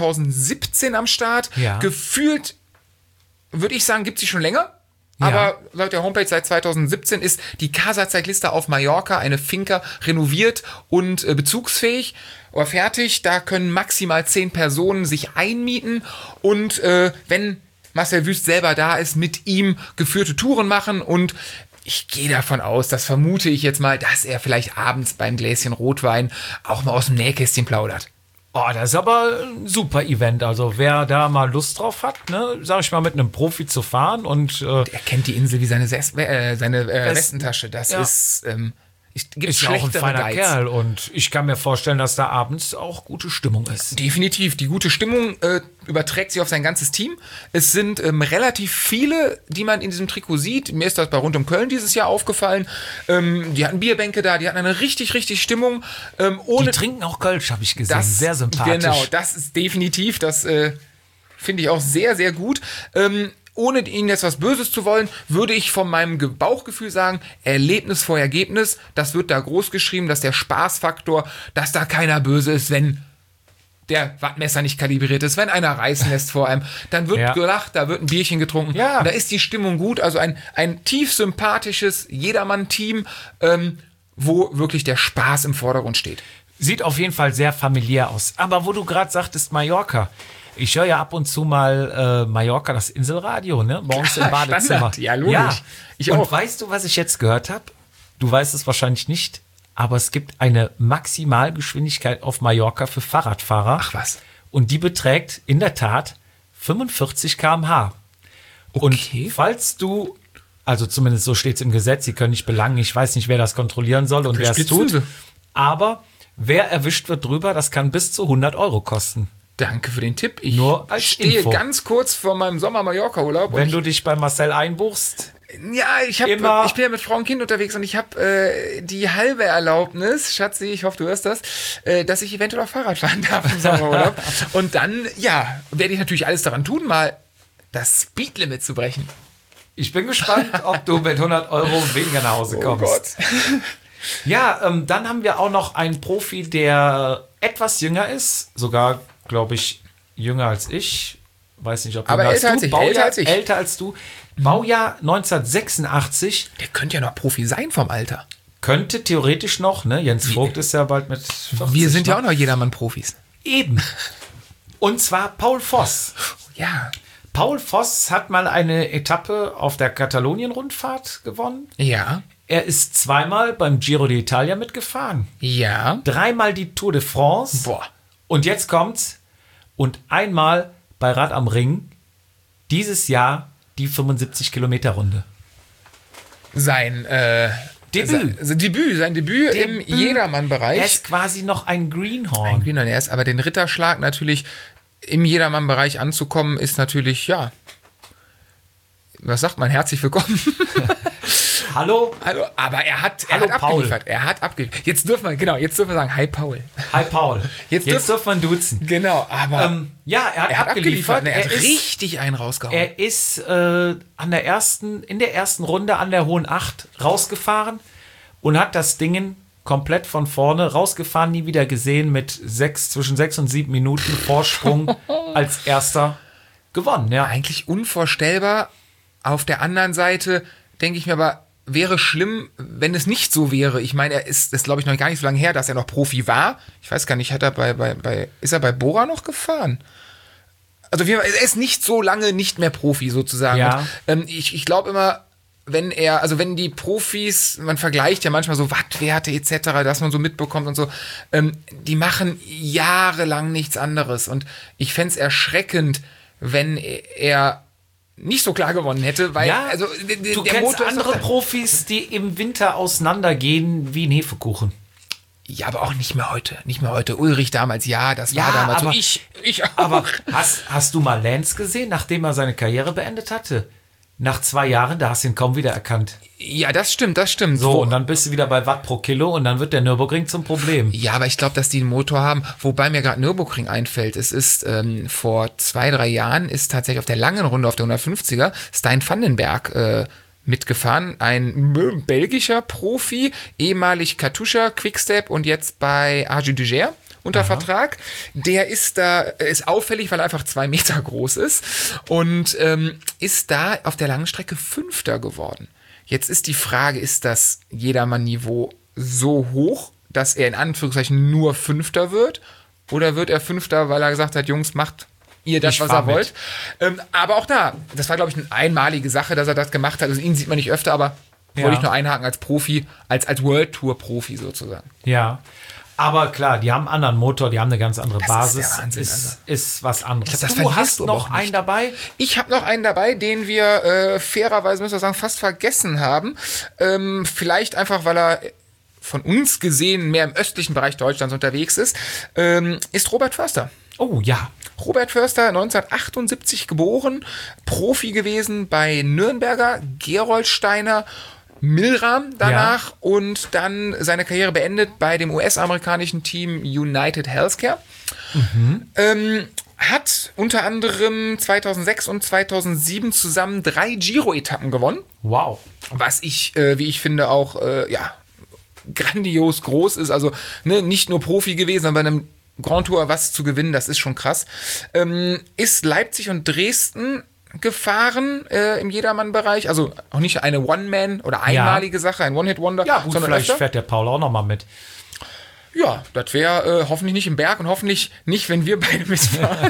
2017 am Start. Ja. Gefühlt, würde ich sagen, gibt es sie schon länger. Aber laut der Homepage seit 2017 ist die Casa Cyclista auf Mallorca, eine Finca, renoviert und bezugsfähig oder fertig. Da können maximal 10 Personen sich einmieten und wenn Marcel Wüst selber da ist, mit ihm geführte Touren machen und ich gehe davon aus, das vermute ich jetzt mal, dass er vielleicht abends beim Gläschen Rotwein auch mal aus dem Nähkästchen plaudert. Oh, das ist aber ein super Event. Also wer da mal Lust drauf hat, ne, sag ich mal, mit einem Profi zu fahren und er kennt die Insel wie seine Westentasche. Das ist ist ja auch ein feiner Kerl und ich kann mir vorstellen, dass da abends auch gute Stimmung ist. Definitiv. Die gute Stimmung überträgt sich auf sein ganzes Team. Es sind relativ viele, die man in diesem Trikot sieht. Mir ist das bei Rund um Köln dieses Jahr aufgefallen. Die hatten Bierbänke da, die hatten eine richtig Stimmung. Die trinken auch Kölsch, habe ich gesehen. Sehr sympathisch. Genau, das ist definitiv, das finde ich auch sehr, sehr gut. Ohne ihnen jetzt was Böses zu wollen, würde ich von meinem Bauchgefühl sagen, Erlebnis vor Ergebnis, das wird da groß geschrieben, dass der Spaßfaktor, dass da keiner böse ist, wenn der Wattmesser nicht kalibriert ist, wenn einer reißen lässt vor einem, dann wird gelacht, da wird ein Bierchen getrunken, und da ist die Stimmung gut, also ein tief sympathisches Jedermann-Team, wo wirklich der Spaß im Vordergrund steht. Sieht auf jeden Fall sehr familiär aus. Aber wo du gerade sagtest, Mallorca, Ich höre ja ab und zu mal Mallorca, das Inselradio, ne? Morgens im Badezimmer. Standard. Ja, logisch. Ich und auch. weißt du, was ich jetzt gehört habe? Du weißt es wahrscheinlich nicht, aber es gibt eine Maximalgeschwindigkeit auf Mallorca für Fahrradfahrer. Ach was. Und die beträgt in der Tat 45 km/h. Okay. Und falls du, also zumindest so steht es im Gesetz, sie können nicht belangen, ich weiß nicht, wer das kontrollieren soll und wer es Spitzen tut, sie. aber wer erwischt wird drüber, das kann bis zu 100 Euro kosten. Danke für den Tipp. Ich Nur als stehe Info. ganz kurz vor meinem Sommer-Mallorca-Urlaub. Wenn du dich bei Marcel einbuchst, Ja, ich bin ja mit Frau und Kind unterwegs und ich habe die halbe Erlaubnis, Schatzi, ich hoffe, du hörst das, dass ich eventuell auch Fahrrad fahren darf im Sommerurlaub. Und dann, ja, werde ich natürlich alles daran tun, mal das Speedlimit zu brechen. ich bin gespannt, ob du mit 100 Euro weniger nach Hause kommst. Ja, dann haben wir auch noch einen Profi, der etwas jünger ist, sogar, glaube ich, jünger als ich. Weiß nicht, ob Aber jünger älter als ich, älter als ich. Älter als du. Baujahr 1986. Der könnte ja noch Profi sein vom Alter. Könnte theoretisch noch, ne? Jens Vogt ist ja bald mit 40. Wir sind ja auch noch Jedermann-Profis. Eben. Und zwar Paul Voss. Ja. Paul Voss hat mal eine Etappe auf der Katalonien-Rundfahrt gewonnen. Ja. Er ist zweimal beim Giro d'Italia mitgefahren. Ja. Dreimal die Tour de France. Boah. Und jetzt kommt's. Und einmal bei Rad am Ring. Dieses Jahr die 75-Kilometer-Runde. Sein Debüt. Sein Debüt im Jedermann-Bereich. Er ist quasi noch ein Greenhorn. Genau, er ist aber den Ritterschlag natürlich im Jedermann-Bereich anzukommen, ist natürlich, ja, was sagt man, herzlich willkommen. Hallo? Hallo, aber er hat Hallo, abgeliefert. Er hat abgeliefert. Jetzt dürfen wir sagen, hi Paul. Hi Paul. Jetzt darf man duzen. Genau, aber Ja, er hat abgeliefert. Er hat richtig einen rausgehauen. Er ist in der ersten Runde an der Hohen Acht rausgefahren und hat das Ding komplett von vorne rausgefahren, nie wieder gesehen, mit zwischen 6 und 7 Minuten Vorsprung als erster gewonnen. Ja. Eigentlich unvorstellbar. Auf der anderen Seite denke ich mir aber, wäre schlimm, wenn es nicht so wäre. Ich meine, das glaube ich noch gar nicht so lange her, dass er noch Profi war. Ich weiß gar nicht, ist er bei Bora noch gefahren? Also er ist nicht so lange nicht mehr Profi sozusagen. Ja. Und, ich glaube immer, wenn die Profis, man vergleicht ja manchmal so Wattwerte etc., dass man so mitbekommt und so, die machen jahrelang nichts anderes. Und ich fände es erschreckend, wenn er nicht so klar gewonnen hätte, weil du der kennst Motor andere Profis, die im Winter auseinandergehen wie ein Hefekuchen. Ja, aber auch nicht mehr heute. Nicht mehr heute. Ulrich damals, ja, das war damals aber, so. Ich auch. Aber hast du mal Lance gesehen, nachdem er seine Karriere beendet hatte? Nach 2 Jahren, da hast du ihn kaum wieder erkannt. Ja, das stimmt. So, und dann bist du wieder bei Watt pro Kilo und dann wird der Nürburgring zum Problem. Ja, aber ich glaube, dass die einen Motor haben, wobei mir gerade Nürburgring einfällt. Es ist vor 2-3 Jahren ist tatsächlich auf der langen Runde, auf der 150er, Stijn Vandenberg mitgefahren. Ein belgischer Profi, ehemalig Katusha, Quickstep und jetzt bei Argy Duger unter Vertrag. Der ist auffällig, weil er einfach 2 Meter groß ist und ist da auf der langen Strecke 5. geworden. Jetzt ist die Frage, ist das Jedermann-Niveau so hoch, dass er in Anführungszeichen nur 5. wird? Oder wird er 5., weil er gesagt hat, Jungs, macht ihr das, was ihr wollt? Aber auch da, das war, glaube ich, eine einmalige Sache, dass er das gemacht hat. Also ihn sieht man nicht öfter, aber wollte ich nur einhaken als Profi, als World Tour Profi sozusagen. Ja. Aber klar, die haben einen anderen Motor, die haben eine ganz andere Basis. Ist der Wahnsinn, ist was anderes. Ich glaub, das du verlierst hast du aber noch auch nicht. einen dabei? Ich habe noch einen dabei, den wir fairerweise, müssen wir sagen, fast vergessen haben. Vielleicht einfach, weil er von uns gesehen mehr im östlichen Bereich Deutschlands unterwegs ist Robert Förster. Oh ja. Robert Förster, 1978 geboren, Profi gewesen bei Nürnberger, Gerolsteiner, Milram danach und dann seine Karriere beendet bei dem US-amerikanischen Team United Healthcare. Hat unter anderem 2006 und 2007 zusammen 3 Giro-Etappen gewonnen. Wow. Was wie ich finde, auch grandios groß ist. Also nicht nur Profi gewesen, sondern bei einem Grand Tour was zu gewinnen, das ist schon krass. Ist Leipzig und Dresden gefahren im Jedermann-Bereich. Also auch nicht eine One-Man- oder einmalige Sache, ein One-Hit-Wonder. Ja, gut, sondern vielleicht öfter. fährt der Paul auch noch mal mit. Ja, das wäre hoffentlich nicht im Berg und hoffentlich nicht, wenn wir beide mitfahren.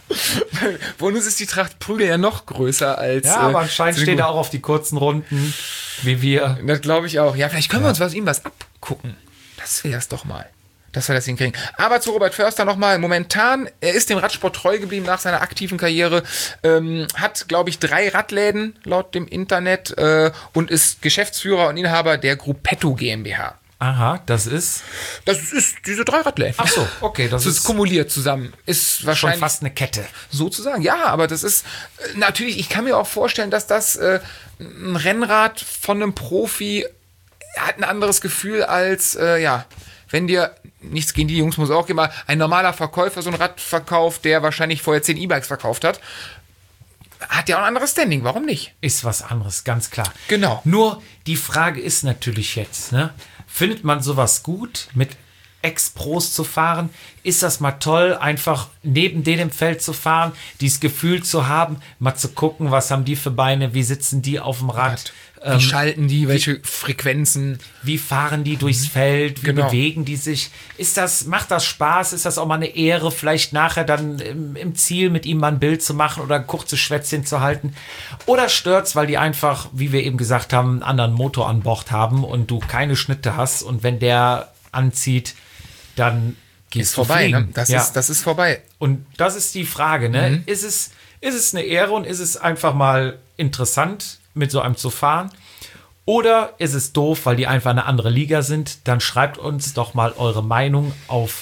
Bonus ist die Tracht Prügel ja noch größer als... Ja, aber anscheinend steht er auch auf die kurzen Runden, wie wir. Das glaube ich auch. Ja, vielleicht können wir uns ihm was abgucken. Das wäre es doch mal. Dass wir das hinkriegen. Aber zu Robert Förster nochmal. Momentan, er ist dem Radsport treu geblieben nach seiner aktiven Karriere. Hat, glaube ich, 3 Radläden laut dem Internet und ist Geschäftsführer und Inhaber der Gruppetto GmbH. Aha, das ist diese 3 Radläden. Ach so, okay. Das ist kumuliert zusammen. Ist wahrscheinlich schon fast eine Kette. Sozusagen, ja, aber das ist natürlich, ich kann mir auch vorstellen, dass das ein Rennrad von einem Profi hat ein anderes Gefühl als, wenn dir, nichts gegen die Jungs muss auch immer, ein normaler Verkäufer so ein Rad verkauft, der wahrscheinlich vorher 10 E-Bikes verkauft hat, hat ja auch ein anderes Standing, warum nicht? Ist was anderes, ganz klar. Genau. Nur die Frage ist natürlich jetzt, ne? Findet man sowas gut, mit Ex-Pros zu fahren? Ist das mal toll, einfach neben denen im Feld zu fahren, dieses Gefühl zu haben, mal zu gucken, was haben die für Beine, wie sitzen die auf dem Rad? Wie schalten die, welche Frequenzen? Wie fahren die durchs Feld? Wie bewegen die sich? Macht das Spaß? Ist das auch mal eine Ehre, vielleicht nachher dann im Ziel mit ihm mal ein Bild zu machen oder ein kurzes Schwätzchen zu halten? Oder stört's, weil die einfach, wie wir eben gesagt haben, einen anderen Motor an Bord haben und du keine Schnitte hast und wenn der anzieht, dann ist vorbei, ne? Das ist vorbei. Und das ist die Frage, ne? Ist es eine Ehre und ist es einfach mal interessant, mit so einem zu fahren? Oder ist es doof, weil die einfach eine andere Liga sind? Dann schreibt uns doch mal eure Meinung auf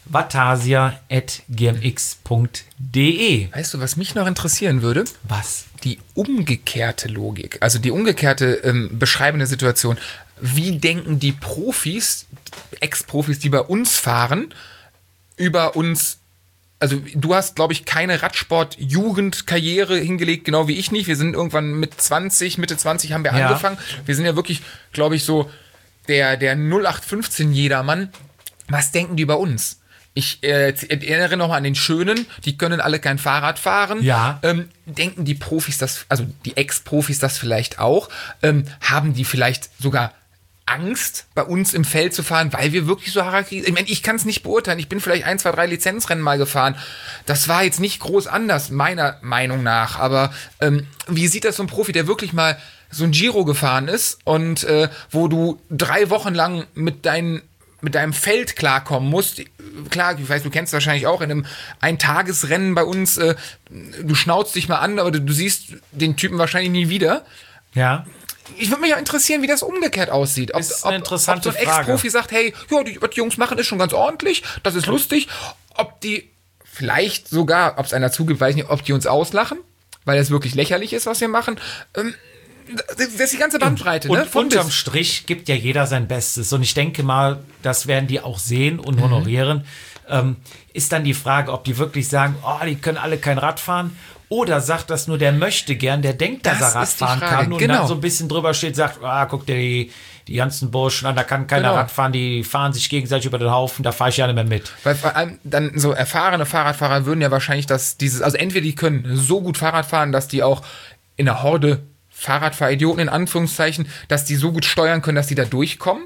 vatasia@gmx.de. Weißt du, was mich noch interessieren würde? Was? Die umgekehrte Logik, also die umgekehrte beschreibende Situation. Wie denken die Profis, Ex-Profis, die bei uns fahren, über uns? Also du hast, glaube ich, keine Radsport-Jugendkarriere hingelegt, genau wie ich nicht. Wir sind irgendwann Mitte 20 haben wir angefangen. Wir sind ja wirklich, glaube ich, so der 0815 Jedermann. Was denken die über uns? Ich erinnere nochmal an den Schönen, die können alle kein Fahrrad fahren. Ja. Denken die Profis das, also die Ex-Profis das vielleicht auch? Haben die vielleicht sogar Angst, bei uns im Feld zu fahren, weil wir wirklich so Harakiri... Ich meine, ich kann es nicht beurteilen. Ich bin vielleicht 1, 2, 3 Lizenzrennen mal gefahren. Das war jetzt nicht groß anders, meiner Meinung nach. Aber wie sieht das so ein Profi, der wirklich mal so ein Giro gefahren ist und wo du 3 Wochen lang mit deinem Feld klarkommen musst? Klar, ich weiß, du kennst es wahrscheinlich auch in einem Eintagesrennen bei uns. Du schnauzt dich mal an, aber du siehst den Typen wahrscheinlich nie wieder. Ja. Ich würde mich ja interessieren, wie das umgekehrt aussieht. Ob ist eine interessante so ein Ex-Profi sagt, hey, ja, was die Jungs machen, ist schon ganz ordentlich, das ist lustig. Ob die vielleicht sogar, ob es einer zugibt, weiß ich nicht, ob die uns auslachen, weil es wirklich lächerlich ist, was wir machen. Das ist die ganze Bandbreite. Und ne? unterm Strich gibt ja jeder sein Bestes. Und ich denke mal, das werden die auch sehen und honorieren. Ist dann die Frage, ob die wirklich sagen, oh, die können alle kein Rad fahren. Oder sagt das nur, der möchte gern, der denkt, dass er Rad fahren kann und dann so ein bisschen drüber steht, sagt, guck dir die ganzen Burschen an, da kann keiner Rad fahren, die fahren sich gegenseitig über den Haufen, da fahre ich ja nicht mehr mit. Weil vor allem dann so erfahrene Fahrradfahrer würden ja wahrscheinlich also entweder die können so gut Fahrrad fahren, dass die auch in der Horde Fahrradfahridioten in Anführungszeichen, dass die so gut steuern können, dass die da durchkommen.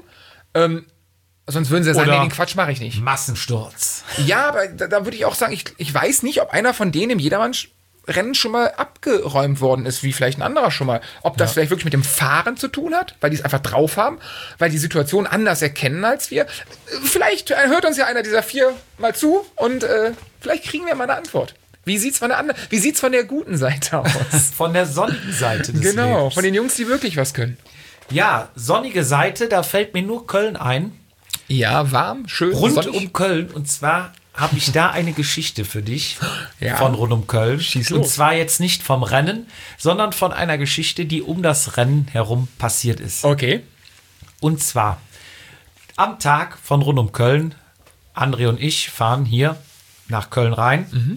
Sonst würden sie ja sagen, nee, den Quatsch mache ich nicht. Massensturz. Ja, aber da würde ich auch sagen, ich weiß nicht, ob einer von denen im Jedermann-Rennen schon mal abgeräumt worden ist, wie vielleicht ein anderer schon mal. Ob das vielleicht wirklich mit dem Fahren zu tun hat, weil die es einfach drauf haben, weil die Situation anders erkennen als wir. Vielleicht hört uns ja einer dieser 4 mal zu und vielleicht kriegen wir mal eine Antwort. Wie sieht's von der guten Seite aus? Von der sonnigen Seite des Genau, Lebens. von den Jungs, die wirklich was können. Ja, sonnige Seite, da fällt mir nur Köln ein. Ja, warm, schön, Rund sonnig. um Köln. Und zwar habe ich da eine Geschichte für dich von rund um Köln. Schieß Und los. zwar jetzt nicht vom Rennen, sondern von einer Geschichte, die um das Rennen herum passiert ist. Okay. Und zwar am Tag von rund um Köln, André und ich fahren hier nach Köln rein.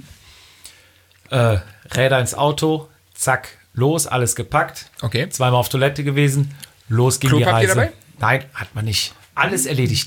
Räder ins Auto, zack, los, alles gepackt. Okay. 2-mal auf Toilette gewesen, los ging die Klopapier Reise. dabei? Nein, hat man nicht. Alles erledigt.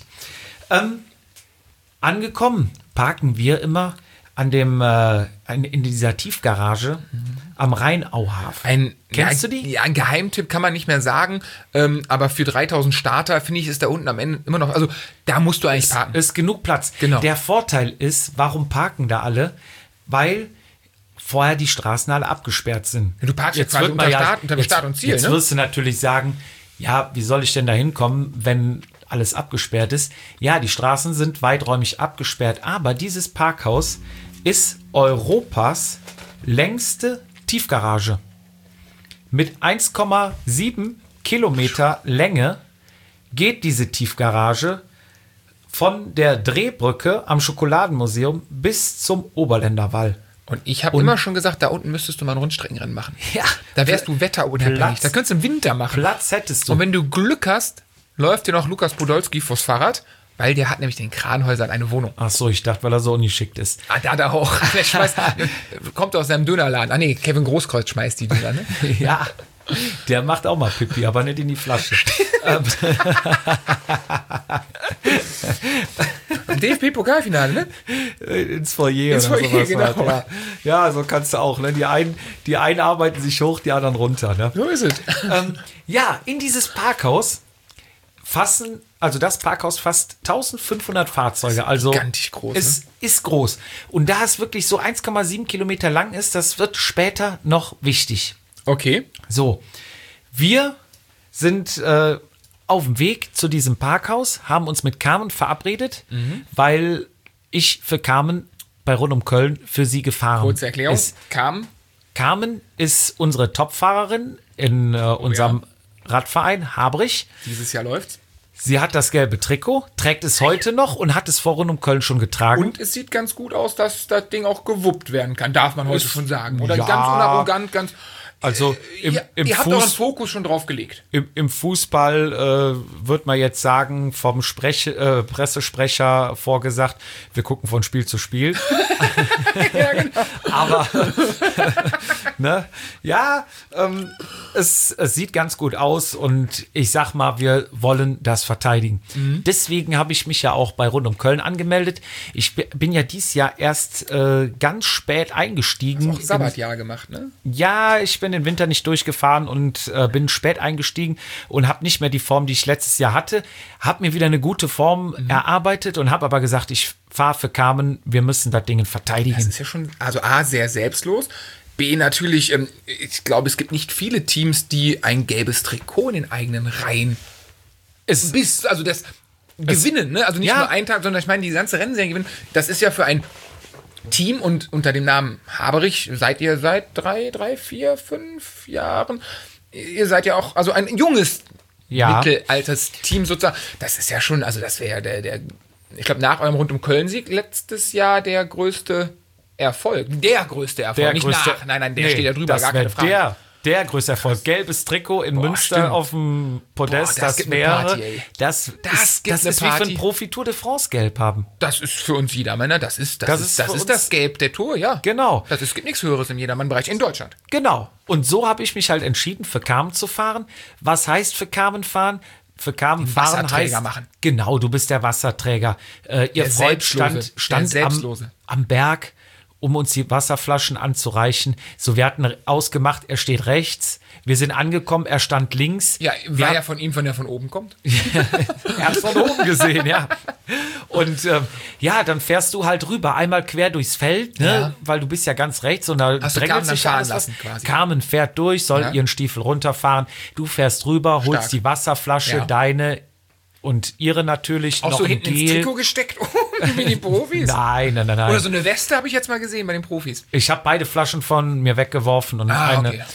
Angekommen parken wir immer an dem in dieser Tiefgarage am Rheinauhafen. Kennst du die? Ja, ein Geheimtipp kann man nicht mehr sagen, aber für 3000 Starter, finde ich, ist da unten am Ende immer noch, also da musst du eigentlich parken. Ist genug Platz. Genau. Der Vorteil ist, warum parken da alle? Weil vorher die Straßen alle abgesperrt sind. Du parkst jetzt quasi unter Start und Ziel, Jetzt ne? wirst du natürlich sagen, ja, wie soll ich denn da hinkommen, wenn alles abgesperrt ist? Ja, die Straßen sind weiträumig abgesperrt, aber dieses Parkhaus ist Europas längste Tiefgarage. Mit 1,7 Kilometer Länge geht diese Tiefgarage von der Drehbrücke am Schokoladenmuseum bis zum Oberländerwall. Und ich habe immer schon gesagt, da unten müsstest du mal ein Rundstreckenrennen machen. Ja. Da wärst du wetterunabhängig. Platz. Da könntest du im Winter machen. Platz hättest du. Und wenn du Glück hast, läuft dir noch Lukas Podolski vors Fahrrad, weil der hat nämlich den Kranhäusern eine Wohnung. Ach so, ich dachte, weil er so ungeschickt ist. Ah, da auch. Der kommt aus seinem Dönerladen. Ah nee, Kevin Großkreuz schmeißt die Döner, ne? Ja, der macht auch mal Pipi, aber nicht in die Flasche. DFB-Pokalfinale, ne? Ins Foyer Ins oder Foyer, sowas. genau. Halt, ja, so kannst du auch. Ne? Die einen arbeiten sich hoch, die anderen runter. Ne? So ist es. Ja, in dieses Parkhaus das Parkhaus fasst 1500 Fahrzeuge. Also gigantisch groß, Es ist groß. Und da es wirklich so 1,7 Kilometer lang ist, das wird später noch wichtig. Okay. So, wir sind auf dem Weg zu diesem Parkhaus, haben uns mit Carmen verabredet, weil ich für Carmen bei Rund um Köln für sie gefahren Kurze Erklärung. ist. Carmen ist unsere Topfahrerin in unserem Radverein Habrich. dieses Jahr läuft's. Sie hat das gelbe Trikot, trägt es heute noch und hat es vor Rund um Köln schon getragen. Und es sieht ganz gut aus, dass das Ding auch gewuppt werden kann. Darf man heute schon sagen. Oder ja. ganz unarrogant, ganz... Also ihr habt euren Fokus schon drauf gelegt. Im Fußball wird man jetzt sagen, vom Pressesprecher vorgesagt, wir gucken von Spiel zu Spiel. Ja, genau. Aber ne? Ja, es sieht ganz gut aus und ich sag mal, wir wollen das verteidigen. Deswegen habe ich mich ja auch bei Rund um Köln angemeldet. Ich bin ja dieses Jahr erst ganz spät eingestiegen. Auch Sabbatjahr gemacht, ne? Ja, ich bin den Winter nicht durchgefahren und bin spät eingestiegen und habe nicht mehr die Form, die ich letztes Jahr hatte. Habe mir wieder eine gute Form erarbeitet und habe aber gesagt, ich fahre für Carmen, wir müssen das Ding verteidigen. Das ist ja schon, also A, sehr selbstlos. B, natürlich, ich glaube, es gibt nicht viele Teams, die ein gelbes Trikot in den eigenen Reihen gewinnen, ne? Also nicht nur einen Tag, sondern ich meine, die ganze Rennserie gewinnen. Das ist ja für ein Team und unter dem Namen Haberich seid ihr seit 3, 4, 5 Jahren. Ihr seid ja auch, also ein junges, mittelaltes Team sozusagen. Das ist ja schon, also das wäre ja der, ich glaube, nach eurem Rund um Köln-Sieg letztes Jahr der größte Erfolg. Der größte Erfolg, nicht nach. Nein, der steht ja drüber, gar keine Frage. Der größte Erfolg. Gelbes Trikot in Münster stimmt. auf dem Podest, Das gibt eine Party, ey. Das ist wie für ein Profi-Tour de France Gelb haben. Das ist für uns Jedermänner, das ist das Gelb der Tour, ja. Genau. Es gibt nichts Höheres im Jedermann-Bereich in Deutschland. Genau. Und so habe ich mich halt entschieden, für Carmen zu fahren. Was heißt für Carmen fahren? Für Carmen fahren Wasserträger heißt... machen. Genau, du bist der Wasserträger. Ihr Freund stand am Berg, um uns die Wasserflaschen anzureichen. So, wir hatten ausgemacht, er steht rechts. Wir sind angekommen, er stand links. Ja, war ja von ihm, wenn er von oben kommt. Er hat es von oben gesehen, ja. Und dann fährst du halt rüber, einmal quer durchs Feld, ne? Weil du bist ja ganz rechts und da drängelt sich alles lassen quasi. Carmen fährt durch, soll ihren Stiefel runterfahren. Du fährst rüber, holst die Wasserflasche, deine und ihre natürlich auch noch so ein hinten ins Trikot gesteckt, wie die Profis? Nein. Oder so eine Weste habe ich jetzt mal gesehen bei den Profis. Ich habe beide Flaschen von mir weggeworfen und eine. Okay.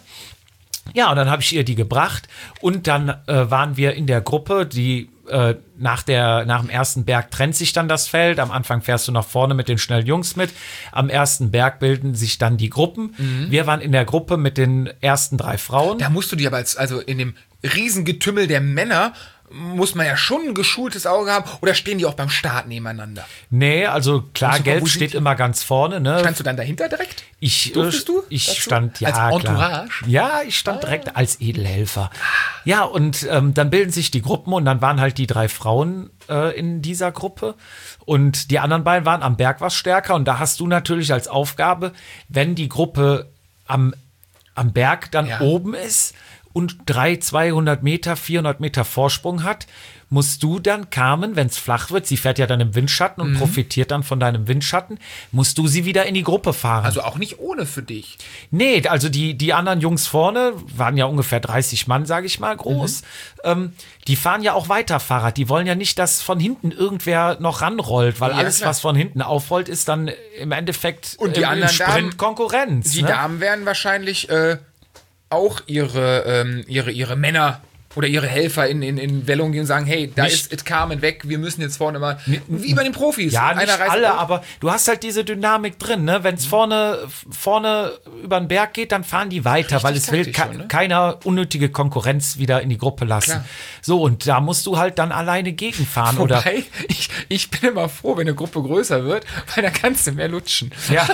Ja, und dann habe ich ihr die gebracht und dann waren wir in der Gruppe, die nach dem ersten Berg trennt sich dann das Feld. Am Anfang fährst du nach vorne mit den schnellen Jungs mit. Am ersten Berg bilden sich dann die Gruppen. Wir waren in der Gruppe mit den ersten 3 Frauen. Da musst du dir aber also in dem Riesengetümmel der Männer muss man ja schon ein geschultes Auge haben, oder stehen die auch beim Start nebeneinander? Nee, also klar, Gelb steht immer ganz vorne. Ne? Standst du dann dahinter direkt? Durftest du? Ich stand, ja, als Entourage? Klar. Ja, ich stand direkt als Edelhelfer. Ja, und dann bilden sich die Gruppen und dann waren halt die 3 Frauen in dieser Gruppe und die anderen beiden waren am Berg was stärker und da hast du natürlich als Aufgabe, wenn die Gruppe am Berg dann oben ist und 200 Meter, 400 Meter Vorsprung hat, musst du dann, Carmen, wenn es flach wird, sie fährt ja dann im Windschatten und profitiert dann von deinem Windschatten, musst du sie wieder in die Gruppe fahren. Also auch nicht ohne für dich. Nee, also die anderen Jungs vorne, waren ja ungefähr 30 Mann, sage ich mal, groß, die fahren ja auch weiter Fahrrad. Die wollen ja nicht, dass von hinten irgendwer noch ranrollt, weil Ja, alles, klar. was von hinten aufrollt, ist dann im Endeffekt Und die im anderen Sprint Damen- Konkurrenz. Die Ne? Damen werden wahrscheinlich auch ihre Männer oder ihre Helfer in Wellung gehen und sagen, hey, da Nicht- ist Carmen weg, wir müssen jetzt vorne mal, wie bei den Profis. Ja, nicht Einer reißt alle, auf. aber du hast halt diese Dynamik drin, ne? Wenn es vorne über den Berg geht, dann fahren die weiter, weil es will taktisch schon, ne? keiner unnötige Konkurrenz wieder in die Gruppe lassen. Klar. So, und da musst du halt dann alleine gegenfahren. Oder Wobei, ich bin immer froh, wenn eine Gruppe größer wird, weil da kannst du mehr lutschen. ja,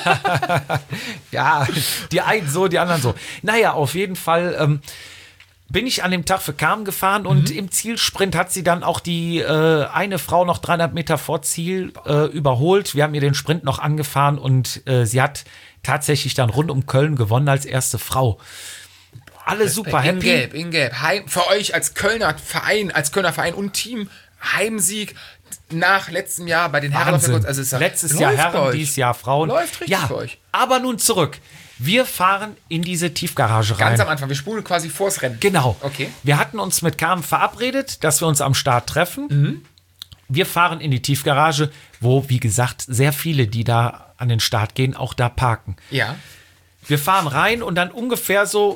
ja, die einen so, die anderen so. Naja, auf jeden Fall bin ich an dem Tag für Carmen gefahren und im Zielsprint hat sie dann auch die eine Frau noch 300 Meter vor Ziel überholt. Wir haben ihr den Sprint noch angefahren und sie hat tatsächlich dann rund um Köln gewonnen als erste Frau. Alle super in happy. Gelb. Für euch als Kölner Verein und Team, Heimsieg nach letztem Jahr bei den Herren. Wahnsinn. Also es Letztes Jahr läuft bei Herren, euch. dieses Jahr Frauen. Läuft richtig ja, für euch. aber nun zurück. Wir fahren in diese Tiefgarage rein. Ganz am Anfang, wir spulen quasi vors Rennen. Genau. Okay. Wir hatten uns mit Carmen verabredet, dass wir uns am Start treffen. Wir fahren in die Tiefgarage, wo, wie gesagt, sehr viele, die da an den Start gehen, auch da parken. Ja. Wir fahren rein und dann ungefähr so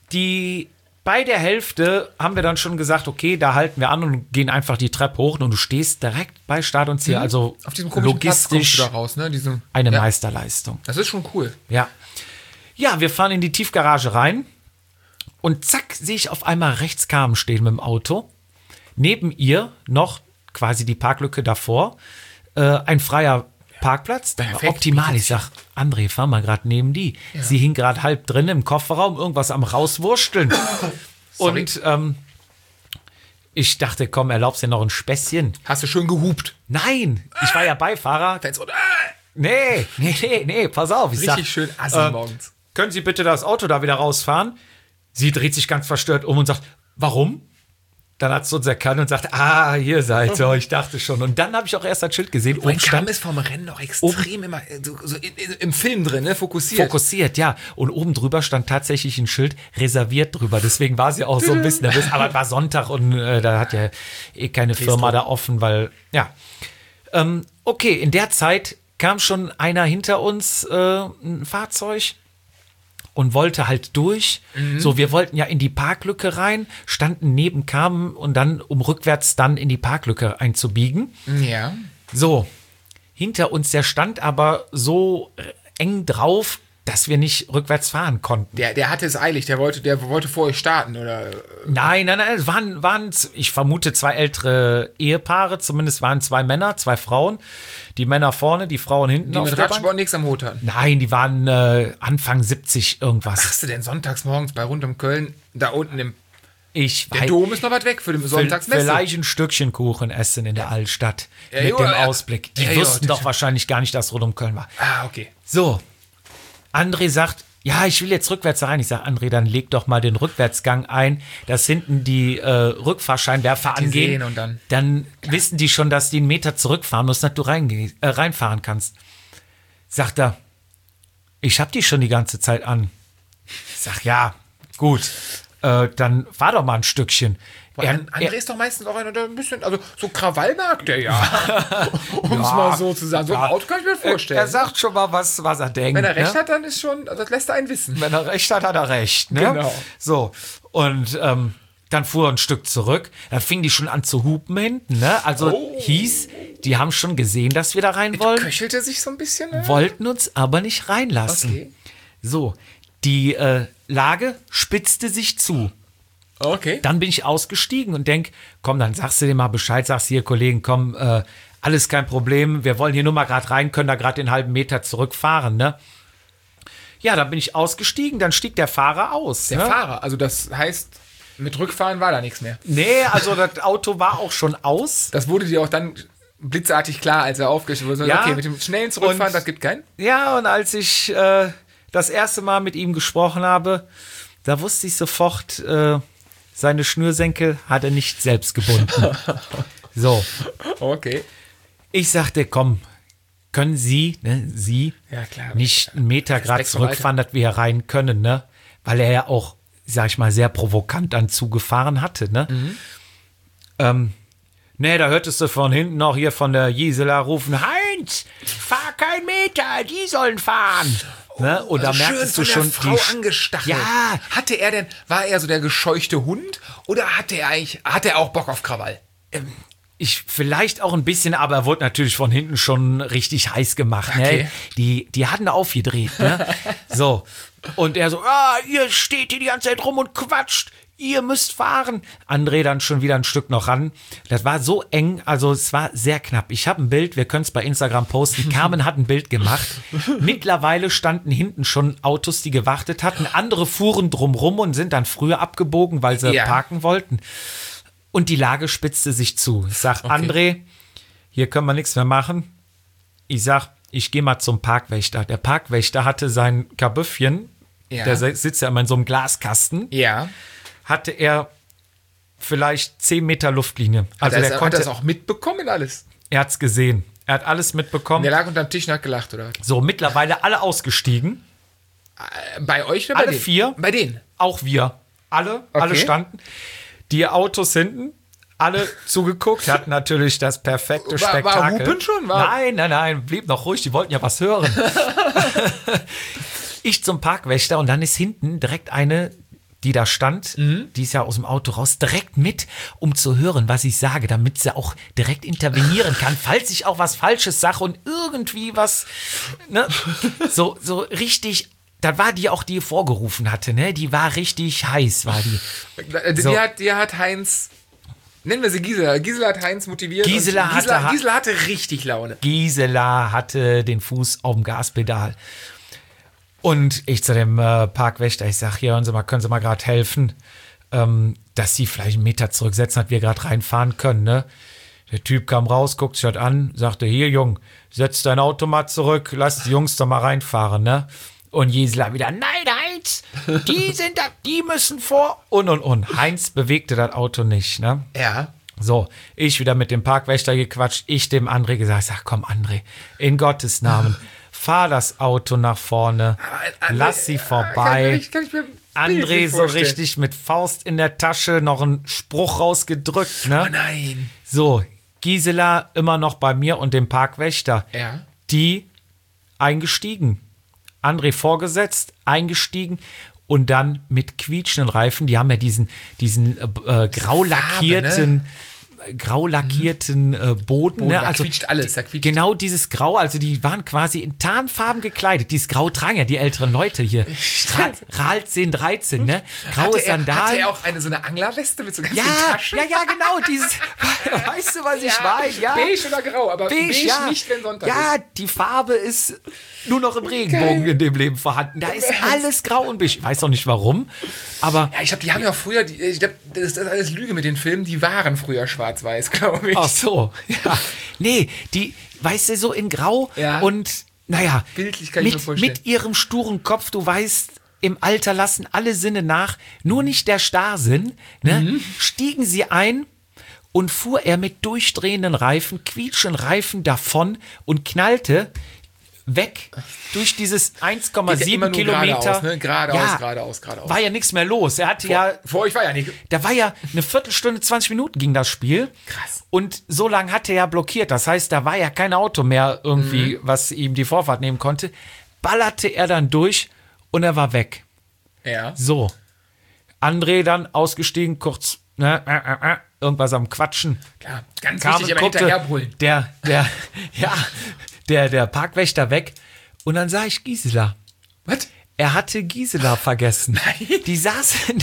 bei der Hälfte haben wir dann schon gesagt, okay, da halten wir an und gehen einfach die Treppe hoch und du stehst direkt bei Start und Ziel. Also Auf diesem komischen Platz kommst du logistisch da raus, ne? eine ja. Meisterleistung. Das ist schon cool. Ja. Ja, wir fahren in die Tiefgarage rein und zack, sehe ich auf einmal rechts Carmen stehen mit dem Auto. Neben ihr noch quasi die Parklücke davor, ein freier Parkplatz. Perfekt. Optimal. Ich sag, André, fahr mal gerade neben die. Ja. Sie hing gerade halb drin im Kofferraum, irgendwas am rauswursteln. Sorry. Und ich dachte, komm, erlaubst dir noch ein Späßchen. Hast du schön gehupt. Nein, ich war ja Beifahrer. Fans und Nee, pass auf. Ich richtig sag, schön assi morgens. können Sie bitte das Auto da wieder rausfahren? Sie dreht sich ganz verstört um und sagt, warum? Dann hat sie uns erkannt und sagt, hier seid ihr. Ich dachte schon. Und dann habe ich auch erst das Schild gesehen. Mein Oben Stamm stand ist vom Rennen noch extrem immer so im Film drin, ne? Fokussiert. fokussiert, ja. Und oben drüber stand tatsächlich ein Schild reserviert drüber. Deswegen war sie auch so ein bisschen nervös. Aber es war Sonntag und da hat ja keine Firma da offen, weil, ja. Okay, in der Zeit kam schon einer hinter uns, ein Fahrzeug, und wollte halt durch. So, wir wollten ja in die Parklücke rein, standen neben Carmen und dann, um rückwärts dann in die Parklücke einzubiegen. Ja. So, hinter uns, der stand aber so eng drauf, dass wir nicht rückwärts fahren konnten. Der hatte es eilig, der wollte vor euch starten, oder? Nein, es waren, ich vermute, 2 ältere Ehepaare, zumindest waren 2 Männer, 2 Frauen. Die Männer vorne, die Frauen hinten Die auf mit der Bank. Radsport nichts am Hut hatten. Nein, die waren Anfang 70 irgendwas. Was hast du denn sonntags morgens bei rund um Köln, da unten im Ich Der weiß, Dom ist noch weit weg für den Sonntagsmesse. vielleicht ein Stückchen Kuchen essen in der Altstadt Ja, mit jo, dem ja. Ausblick. Die Ja, jo, wussten das- doch wahrscheinlich gar nicht, dass rund um Köln war. Okay. So, André sagt, ja, ich will jetzt rückwärts rein. Ich sage, André, dann leg doch mal den Rückwärtsgang ein, dass hinten die Rückfahrscheinwerfer Die angehen. sehen und dann- wissen die schon, dass die einen Meter zurückfahren müssen, dass du reinfahren kannst. Sagt er, ich hab die schon die ganze Zeit an. Ich sag, ja, gut, dann fahr doch mal ein Stückchen. André ist doch meistens auch einer, der ein bisschen, also so Krawall mag der ja. Um es mal so zu sagen. So ein Auto kann ich mir vorstellen. Er sagt schon mal, was er denkt. Wenn er recht ne? hat, dann ist schon, das lässt er einen wissen. Wenn er recht hat, hat er recht. Ne? Genau. So, und dann fuhr er ein Stück zurück. Dann fing die schon an zu hupen hinten. Ne? Also hieß, die haben schon gesehen, dass wir da rein wollen, Köchelte sich so ein bisschen. Ne? wollten uns aber nicht reinlassen. Okay. So, die Lage spitzte sich zu. Okay. Dann bin ich ausgestiegen und denk, komm, dann sagst du dir mal Bescheid, sagst hier, Kollegen, komm, alles kein Problem, wir wollen hier nur mal gerade rein, können da gerade den halben Meter zurückfahren, ne? Ja, dann bin ich ausgestiegen, dann stieg der Fahrer aus. Der ne? Fahrer, also das heißt, mit Rückfahren war da nichts mehr. Nee, also das Auto war auch schon aus. Das wurde dir auch dann blitzartig klar, als er aufgestellt wurde. Ja. Okay, mit dem schnellen Zurückfahren, Und- das gibt keinen. Ja, und als ich das erste Mal mit ihm gesprochen habe, da wusste ich sofort, seine Schnürsenkel hat er nicht selbst gebunden. So. Okay. Ich sagte, komm, können Sie, ne, Sie, Ja, klar. nicht einen Meter gerade Respekt vom Alter. zurückfahren, dass wir hier rein können, ne? Weil er ja auch, sag ich mal, sehr provokant dann zugefahren hatte, ne? Nee, da hörtest du von hinten noch hier von der Gisela rufen, Heinz, fahr keinen Meter, die sollen fahren. Ne? Und da merkst du schön von schon, der Frau angestachelt. Ja. War er so der gescheuchte Hund oder hatte er auch Bock auf Krawall? Vielleicht auch ein bisschen, aber er wurde natürlich von hinten schon richtig heiß gemacht. Okay. Ne? Die hatten aufgedreht. Ne? So. Und er so, ihr steht hier die ganze Zeit rum und quatscht. Ihr müsst fahren. André dann schon wieder ein Stück noch ran. Das war so eng, also es war sehr knapp. Ich habe ein Bild, wir können es bei Instagram posten. Carmen hat ein Bild gemacht. Mittlerweile standen hinten schon Autos, die gewartet hatten. Andere fuhren drumrum und sind dann früher abgebogen, weil sie parken wollten. Und die Lage spitzte sich zu. Ich sag, André, hier können wir nichts mehr machen. Ich sag, ich gehe mal zum Parkwächter. Der Parkwächter hatte sein Kabüffchen, der sitzt ja immer in so einem Glaskasten. Ja. Hatte er vielleicht 10 Meter Luftlinie. Also Hat er das auch mitbekommen alles? Er hat's gesehen. Er hat alles mitbekommen. Der lag unterm Tisch und hat gelacht, oder? So, mittlerweile alle ausgestiegen. Bei euch oder bei Alle denen? 4. Bei denen? Auch wir. Alle standen. Die Autos hinten, alle zugeguckt, hatten natürlich das perfekte Spektakel. War Hupen schon? Nein, blieb noch ruhig, die wollten ja was hören. Ich zum Parkwächter und dann ist hinten direkt eine, die da stand, die ist ja aus dem Auto raus, direkt mit, um zu hören, was ich sage, damit sie auch direkt intervenieren kann, falls ich auch was Falsches sage und irgendwie was, ne, so richtig. Da war die auch, die vorgerufen hatte, ne? Die war richtig heiß, war die. So. Die hat Heinz, nennen wir sie Gisela. Gisela hat Heinz motiviert. Gisela hatte richtig Laune. Gisela hatte den Fuß auf dem Gaspedal. Und ich zu dem Parkwächter, ich sag, hier, hören Sie mal, können Sie mal gerade helfen, dass Sie vielleicht einen Meter zurücksetzen, dass wir gerade reinfahren können, ne? Der Typ kam raus, guckt sich das an, sagte, hier, Jung, setz dein Auto mal zurück, lass die Jungs doch mal reinfahren, ne? Und Gisela wieder, nein, Heinz, die sind da, die müssen vor. Und. Heinz bewegte das Auto nicht, ne? Ja. So, ich wieder mit dem Parkwächter gequatscht, ich dem André gesagt, sag, komm, André, in Gottes Namen, fahr das Auto nach vorne, lass sie vorbei. Kann ich mir André so vorstellen. richtig mit Faust in der Tasche, noch einen Spruch rausgedrückt, ne? Oh nein. So, Gisela immer noch bei mir und dem Parkwächter. Ja. Die eingestiegen. André vorgesetzt, eingestiegen und dann mit quietschenden Reifen. Die haben ja diesen grau lackierten Boden. Ne? Da Also quietscht alles. Da quietscht. genau dieses Grau, also die waren quasi in Tarnfarben gekleidet. Dieses Grau tragen ja die älteren Leute hier. Ralt 10, 13, ne? Graue Hatte Sandalen. er auch so eine Anglerweste mit so ganz vielen Ja, Taschen? genau, dieses, weißt du, was ich meine? Ja. Beige oder grau, aber beige ja. nicht, wenn Sonntag Ja, ist. die Farbe ist nur noch im Regenbogen in dem Leben vorhanden. Da ist alles grau und beige. Ich weiß auch nicht warum, aber Ja, ich glaube, die haben ja früher, ich glaube, das ist alles Lüge mit den Filmen, die waren früher schwarz-weiß, glaube ich. ach so, ja. Nee, die, weißt du, so in grau Ja. und, naja, Bildlich kann ich mir vorstellen. mit ihrem sturen Kopf, du weißt, im Alter lassen alle Sinne nach, nur nicht der Starrsinn, ne? Stiegen sie ein und fuhr er mit durchdrehenden Reifen, quietschenden Reifen davon und knallte weg durch dieses Geht ja 1,7 immer nur Kilometer. geradeaus, ne? Ja, Geradeaus. war ja nichts mehr los. Er hatte ja, Vor euch war ja nicht. da war ja eine Viertelstunde, 20 Minuten ging das Spiel. Krass. Und so lange hatte er ja blockiert. Das heißt, da war ja kein Auto mehr irgendwie, was ihm die Vorfahrt nehmen konnte. Ballerte er dann durch und er war weg. Ja. So. André dann ausgestiegen, kurz, irgendwas am Quatschen. Klar, ganz Kam wichtig, und aber guckte, hinterherbrüllen. der Parkwächter weg. Und dann sah ich Gisela. Was? Er hatte Gisela vergessen. Nein. Die saßen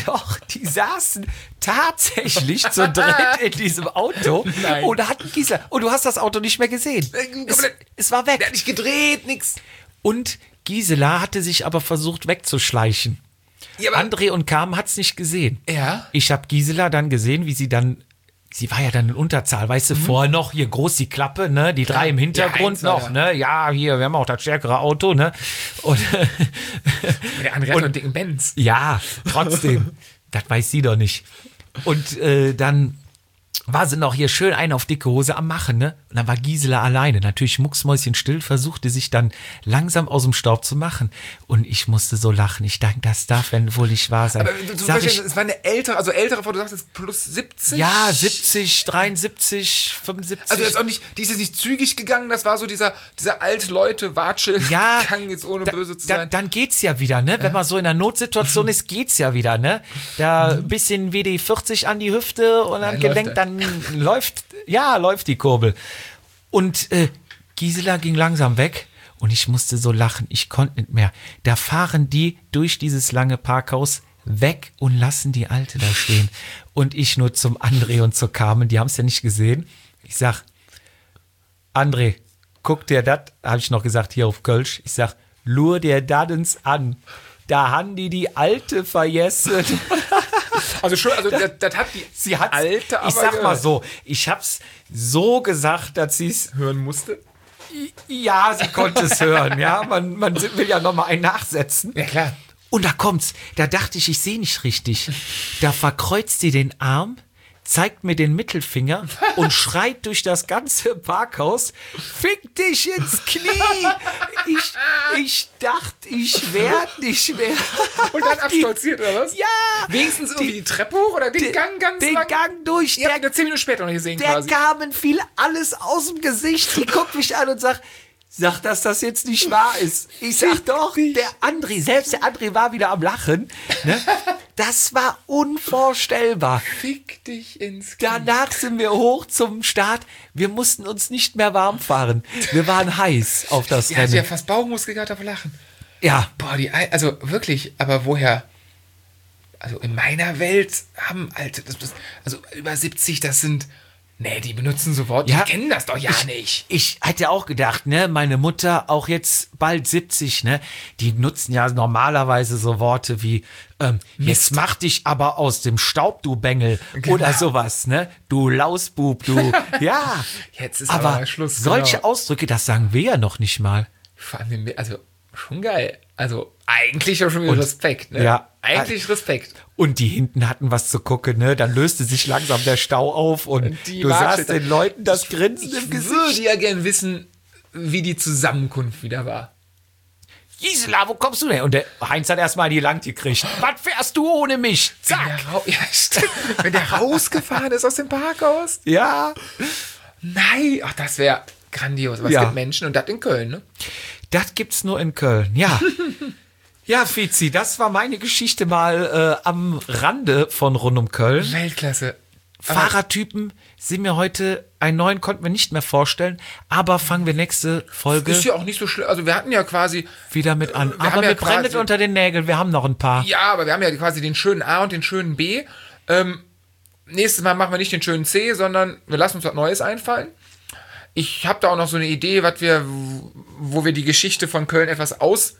tatsächlich zu dritt in diesem Auto. Nein. Und hatten Gisela. Und du hast das Auto nicht mehr gesehen. Es war weg. Der hat nicht gedreht, nix. Und Gisela hatte sich aber versucht wegzuschleichen. Ja, aber- André und Carmen hat's nicht gesehen. Ja. Ich habe Gisela dann gesehen, wie sie war ja dann in Unterzahl, weißt du, vorher noch hier groß die Klappe, ne, die drei im Hintergrund Heinz war noch, da. ne, ja, hier, wir haben auch das stärkere Auto, ne, und Der andere hat noch einen dicken Benz. ja, trotzdem, das weiß sie doch nicht. Und dann war sie noch hier schön einen auf dicke Hose am Machen, ne? Und dann war Gisela alleine, natürlich mucksmäuschenstill, versuchte sich dann langsam aus dem Staub zu machen. Und ich musste so lachen. Ich dachte, das darf wohl nicht wahr sein. Aber zum Beispiel, es war eine ältere Frau, du sagst plus 70? Ja, 70, 73, 75. Also jetzt auch nicht, die ist jetzt nicht zügig gegangen, das war so dieser alte Leute-Watschel-Gang, jetzt ohne böse zu sein. Dann geht's ja wieder, ne? Wenn man so in einer Notsituation ist, geht's ja wieder, ne? Da ein bisschen WD-40 an die Hüfte und am Gelenk, dann läuft die Kurbel. Und Gisela ging langsam weg und ich musste so lachen, ich konnte nicht mehr. Da fahren die durch dieses lange Parkhaus weg und lassen die Alte da stehen. Und ich nur zum André und zur Carmen, die haben es ja nicht gesehen. Ich sag, André, guck dir das, habe ich noch gesagt hier auf Kölsch, ich sag, lur dir das an. Da haben die Alte vergessen. Also schon, also das hat die Alte aber ich sag mal so, ich hab's so gesagt, dass sie es hören musste. Ja, sie konnte es hören, ja. Man will ja nochmal einen nachsetzen. Ja, klar. Und da kommt's. Da dachte ich sehe nicht richtig. Da verkreuzt sie den Arm, zeigt mir den Mittelfinger und schreit durch das ganze Parkhaus, fick dich ins Knie. Ich dachte, ich werd nicht mehr. Und dann abstolziert, oder was? Ja. Wenigstens irgendwie die Treppe hoch oder den Gang ganz lang? Den Gang durch. Ihr habt ihn 10 Minuten später noch gesehen der quasi. Carmen fiel alles aus dem Gesicht. Die guckt mich an und sagt, dass das jetzt nicht wahr ist. Ich sag doch, der André war wieder am Lachen. Ne? Das war unvorstellbar. Fick dich ins Knie. Danach sind wir hoch zum Start. Wir mussten uns nicht mehr warm fahren. Wir waren heiß auf das Ja, Rennen. hat ja fast Bauchmuskel gehabt auf Lachen. Ja. Boah, also wirklich, aber woher? Also in meiner Welt haben Alte, also über 70, das sind, nee, die benutzen so Worte, Ja. die kennen das doch ja nicht. Ich hätte auch gedacht, ne, meine Mutter, auch jetzt bald 70, ne, die nutzen ja normalerweise so Worte wie, jetzt mach dich aber aus dem Staub, du Bengel, oder sowas, ne, du Lausbub, du, ja. Jetzt ist aber mal Schluss, solche genau. Ausdrücke, das sagen wir ja noch nicht mal. Also schon geil. Also eigentlich auch schon wieder Respekt, ne? Ja. Eigentlich Respekt. Und die hinten hatten was zu gucken, ne? Dann löste sich langsam der Stau auf und die du sahst Watschel- den Leuten das Grinsen im Ich Gesicht. würde ja gern wissen, wie die Zusammenkunft wieder war. Gisela, wo kommst du denn? Und der Heinz hat erstmal die Land gekriegt. Was fährst du ohne mich? Zack. Ja, stimmt. Wenn der rausgefahren ist aus dem Parkhaus. Ja. Nein, ach, das wäre grandios. Aber Ja. es gibt Menschen und das in Köln, ne? Das gibt's nur in Köln, ja. Ja, Fizi, das war meine Geschichte mal am Rande von rund um Köln. Weltklasse. Fahrertypen sind mir heute, einen neuen konnten wir nicht mehr vorstellen, aber fangen wir nächste Folge Ist ja auch nicht so schlimm. Also wir hatten ja quasi, wieder mit an. wir Aber haben ja mir brennt quasi- unter den Nägeln, wir haben noch ein paar. ja, aber wir haben ja quasi den schönen A und den schönen B. Nächstes Mal machen wir nicht den schönen C, sondern wir lassen uns was Neues einfallen. Ich habe da auch noch so eine Idee, wo wir die Geschichte von Köln etwas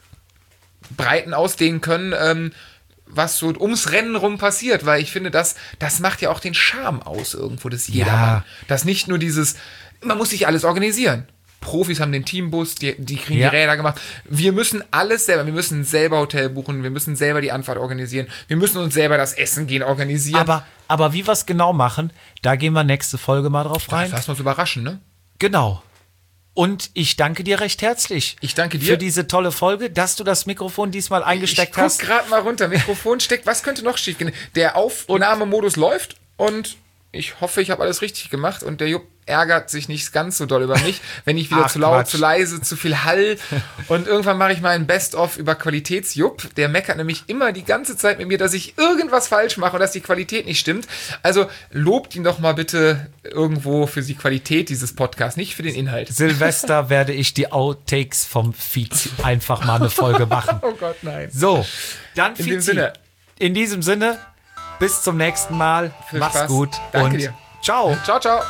ausdehnen können, was so ums Rennen rum passiert, weil ich finde, das macht ja auch den Charme aus irgendwo des Jedermann. Das nicht nur man muss sich alles organisieren. Profis haben den Teambus, die kriegen Ja. die Räder gemacht. Wir müssen alles selber, wir müssen selber Hotel buchen, wir müssen selber die Anfahrt organisieren, wir müssen uns selber das Essen gehen organisieren. Aber wie wir es genau machen, da gehen wir nächste Folge mal drauf rein. Lass uns überraschen, ne? Genau. Und ich danke dir recht herzlich. Ich danke dir. Für diese tolle Folge, dass du das Mikrofon diesmal eingesteckt Ich guck hast. gerade mal runter, Mikrofon steckt, was könnte noch schief gehen? Der Aufnahmemodus läuft und ich hoffe, ich habe alles richtig gemacht und der Jupp ärgert sich nicht ganz so doll über mich, wenn ich wieder Ach, zu laut, Quatsch. zu leise, zu viel Hall und irgendwann mache ich mal ein Best-of über Qualitätsjupp. Der meckert nämlich immer die ganze Zeit mit mir, dass ich irgendwas falsch mache und dass die Qualität nicht stimmt. Also lobt ihn doch mal bitte irgendwo für die Qualität dieses Podcasts, nicht für den Inhalt. Silvester werde ich die Outtakes vom Fizi einfach mal eine Folge machen. Oh Gott, nein. So, dann In dem Fizi. Sinne. In diesem Sinne, bis zum nächsten Mal. Viel Mach's Spaß. gut Danke und dir. ciao. Ciao, ciao.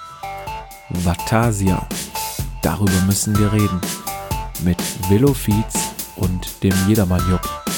Vatasia. Darüber müssen wir reden. Mit Willow Fietz und dem Jedermann Jupp.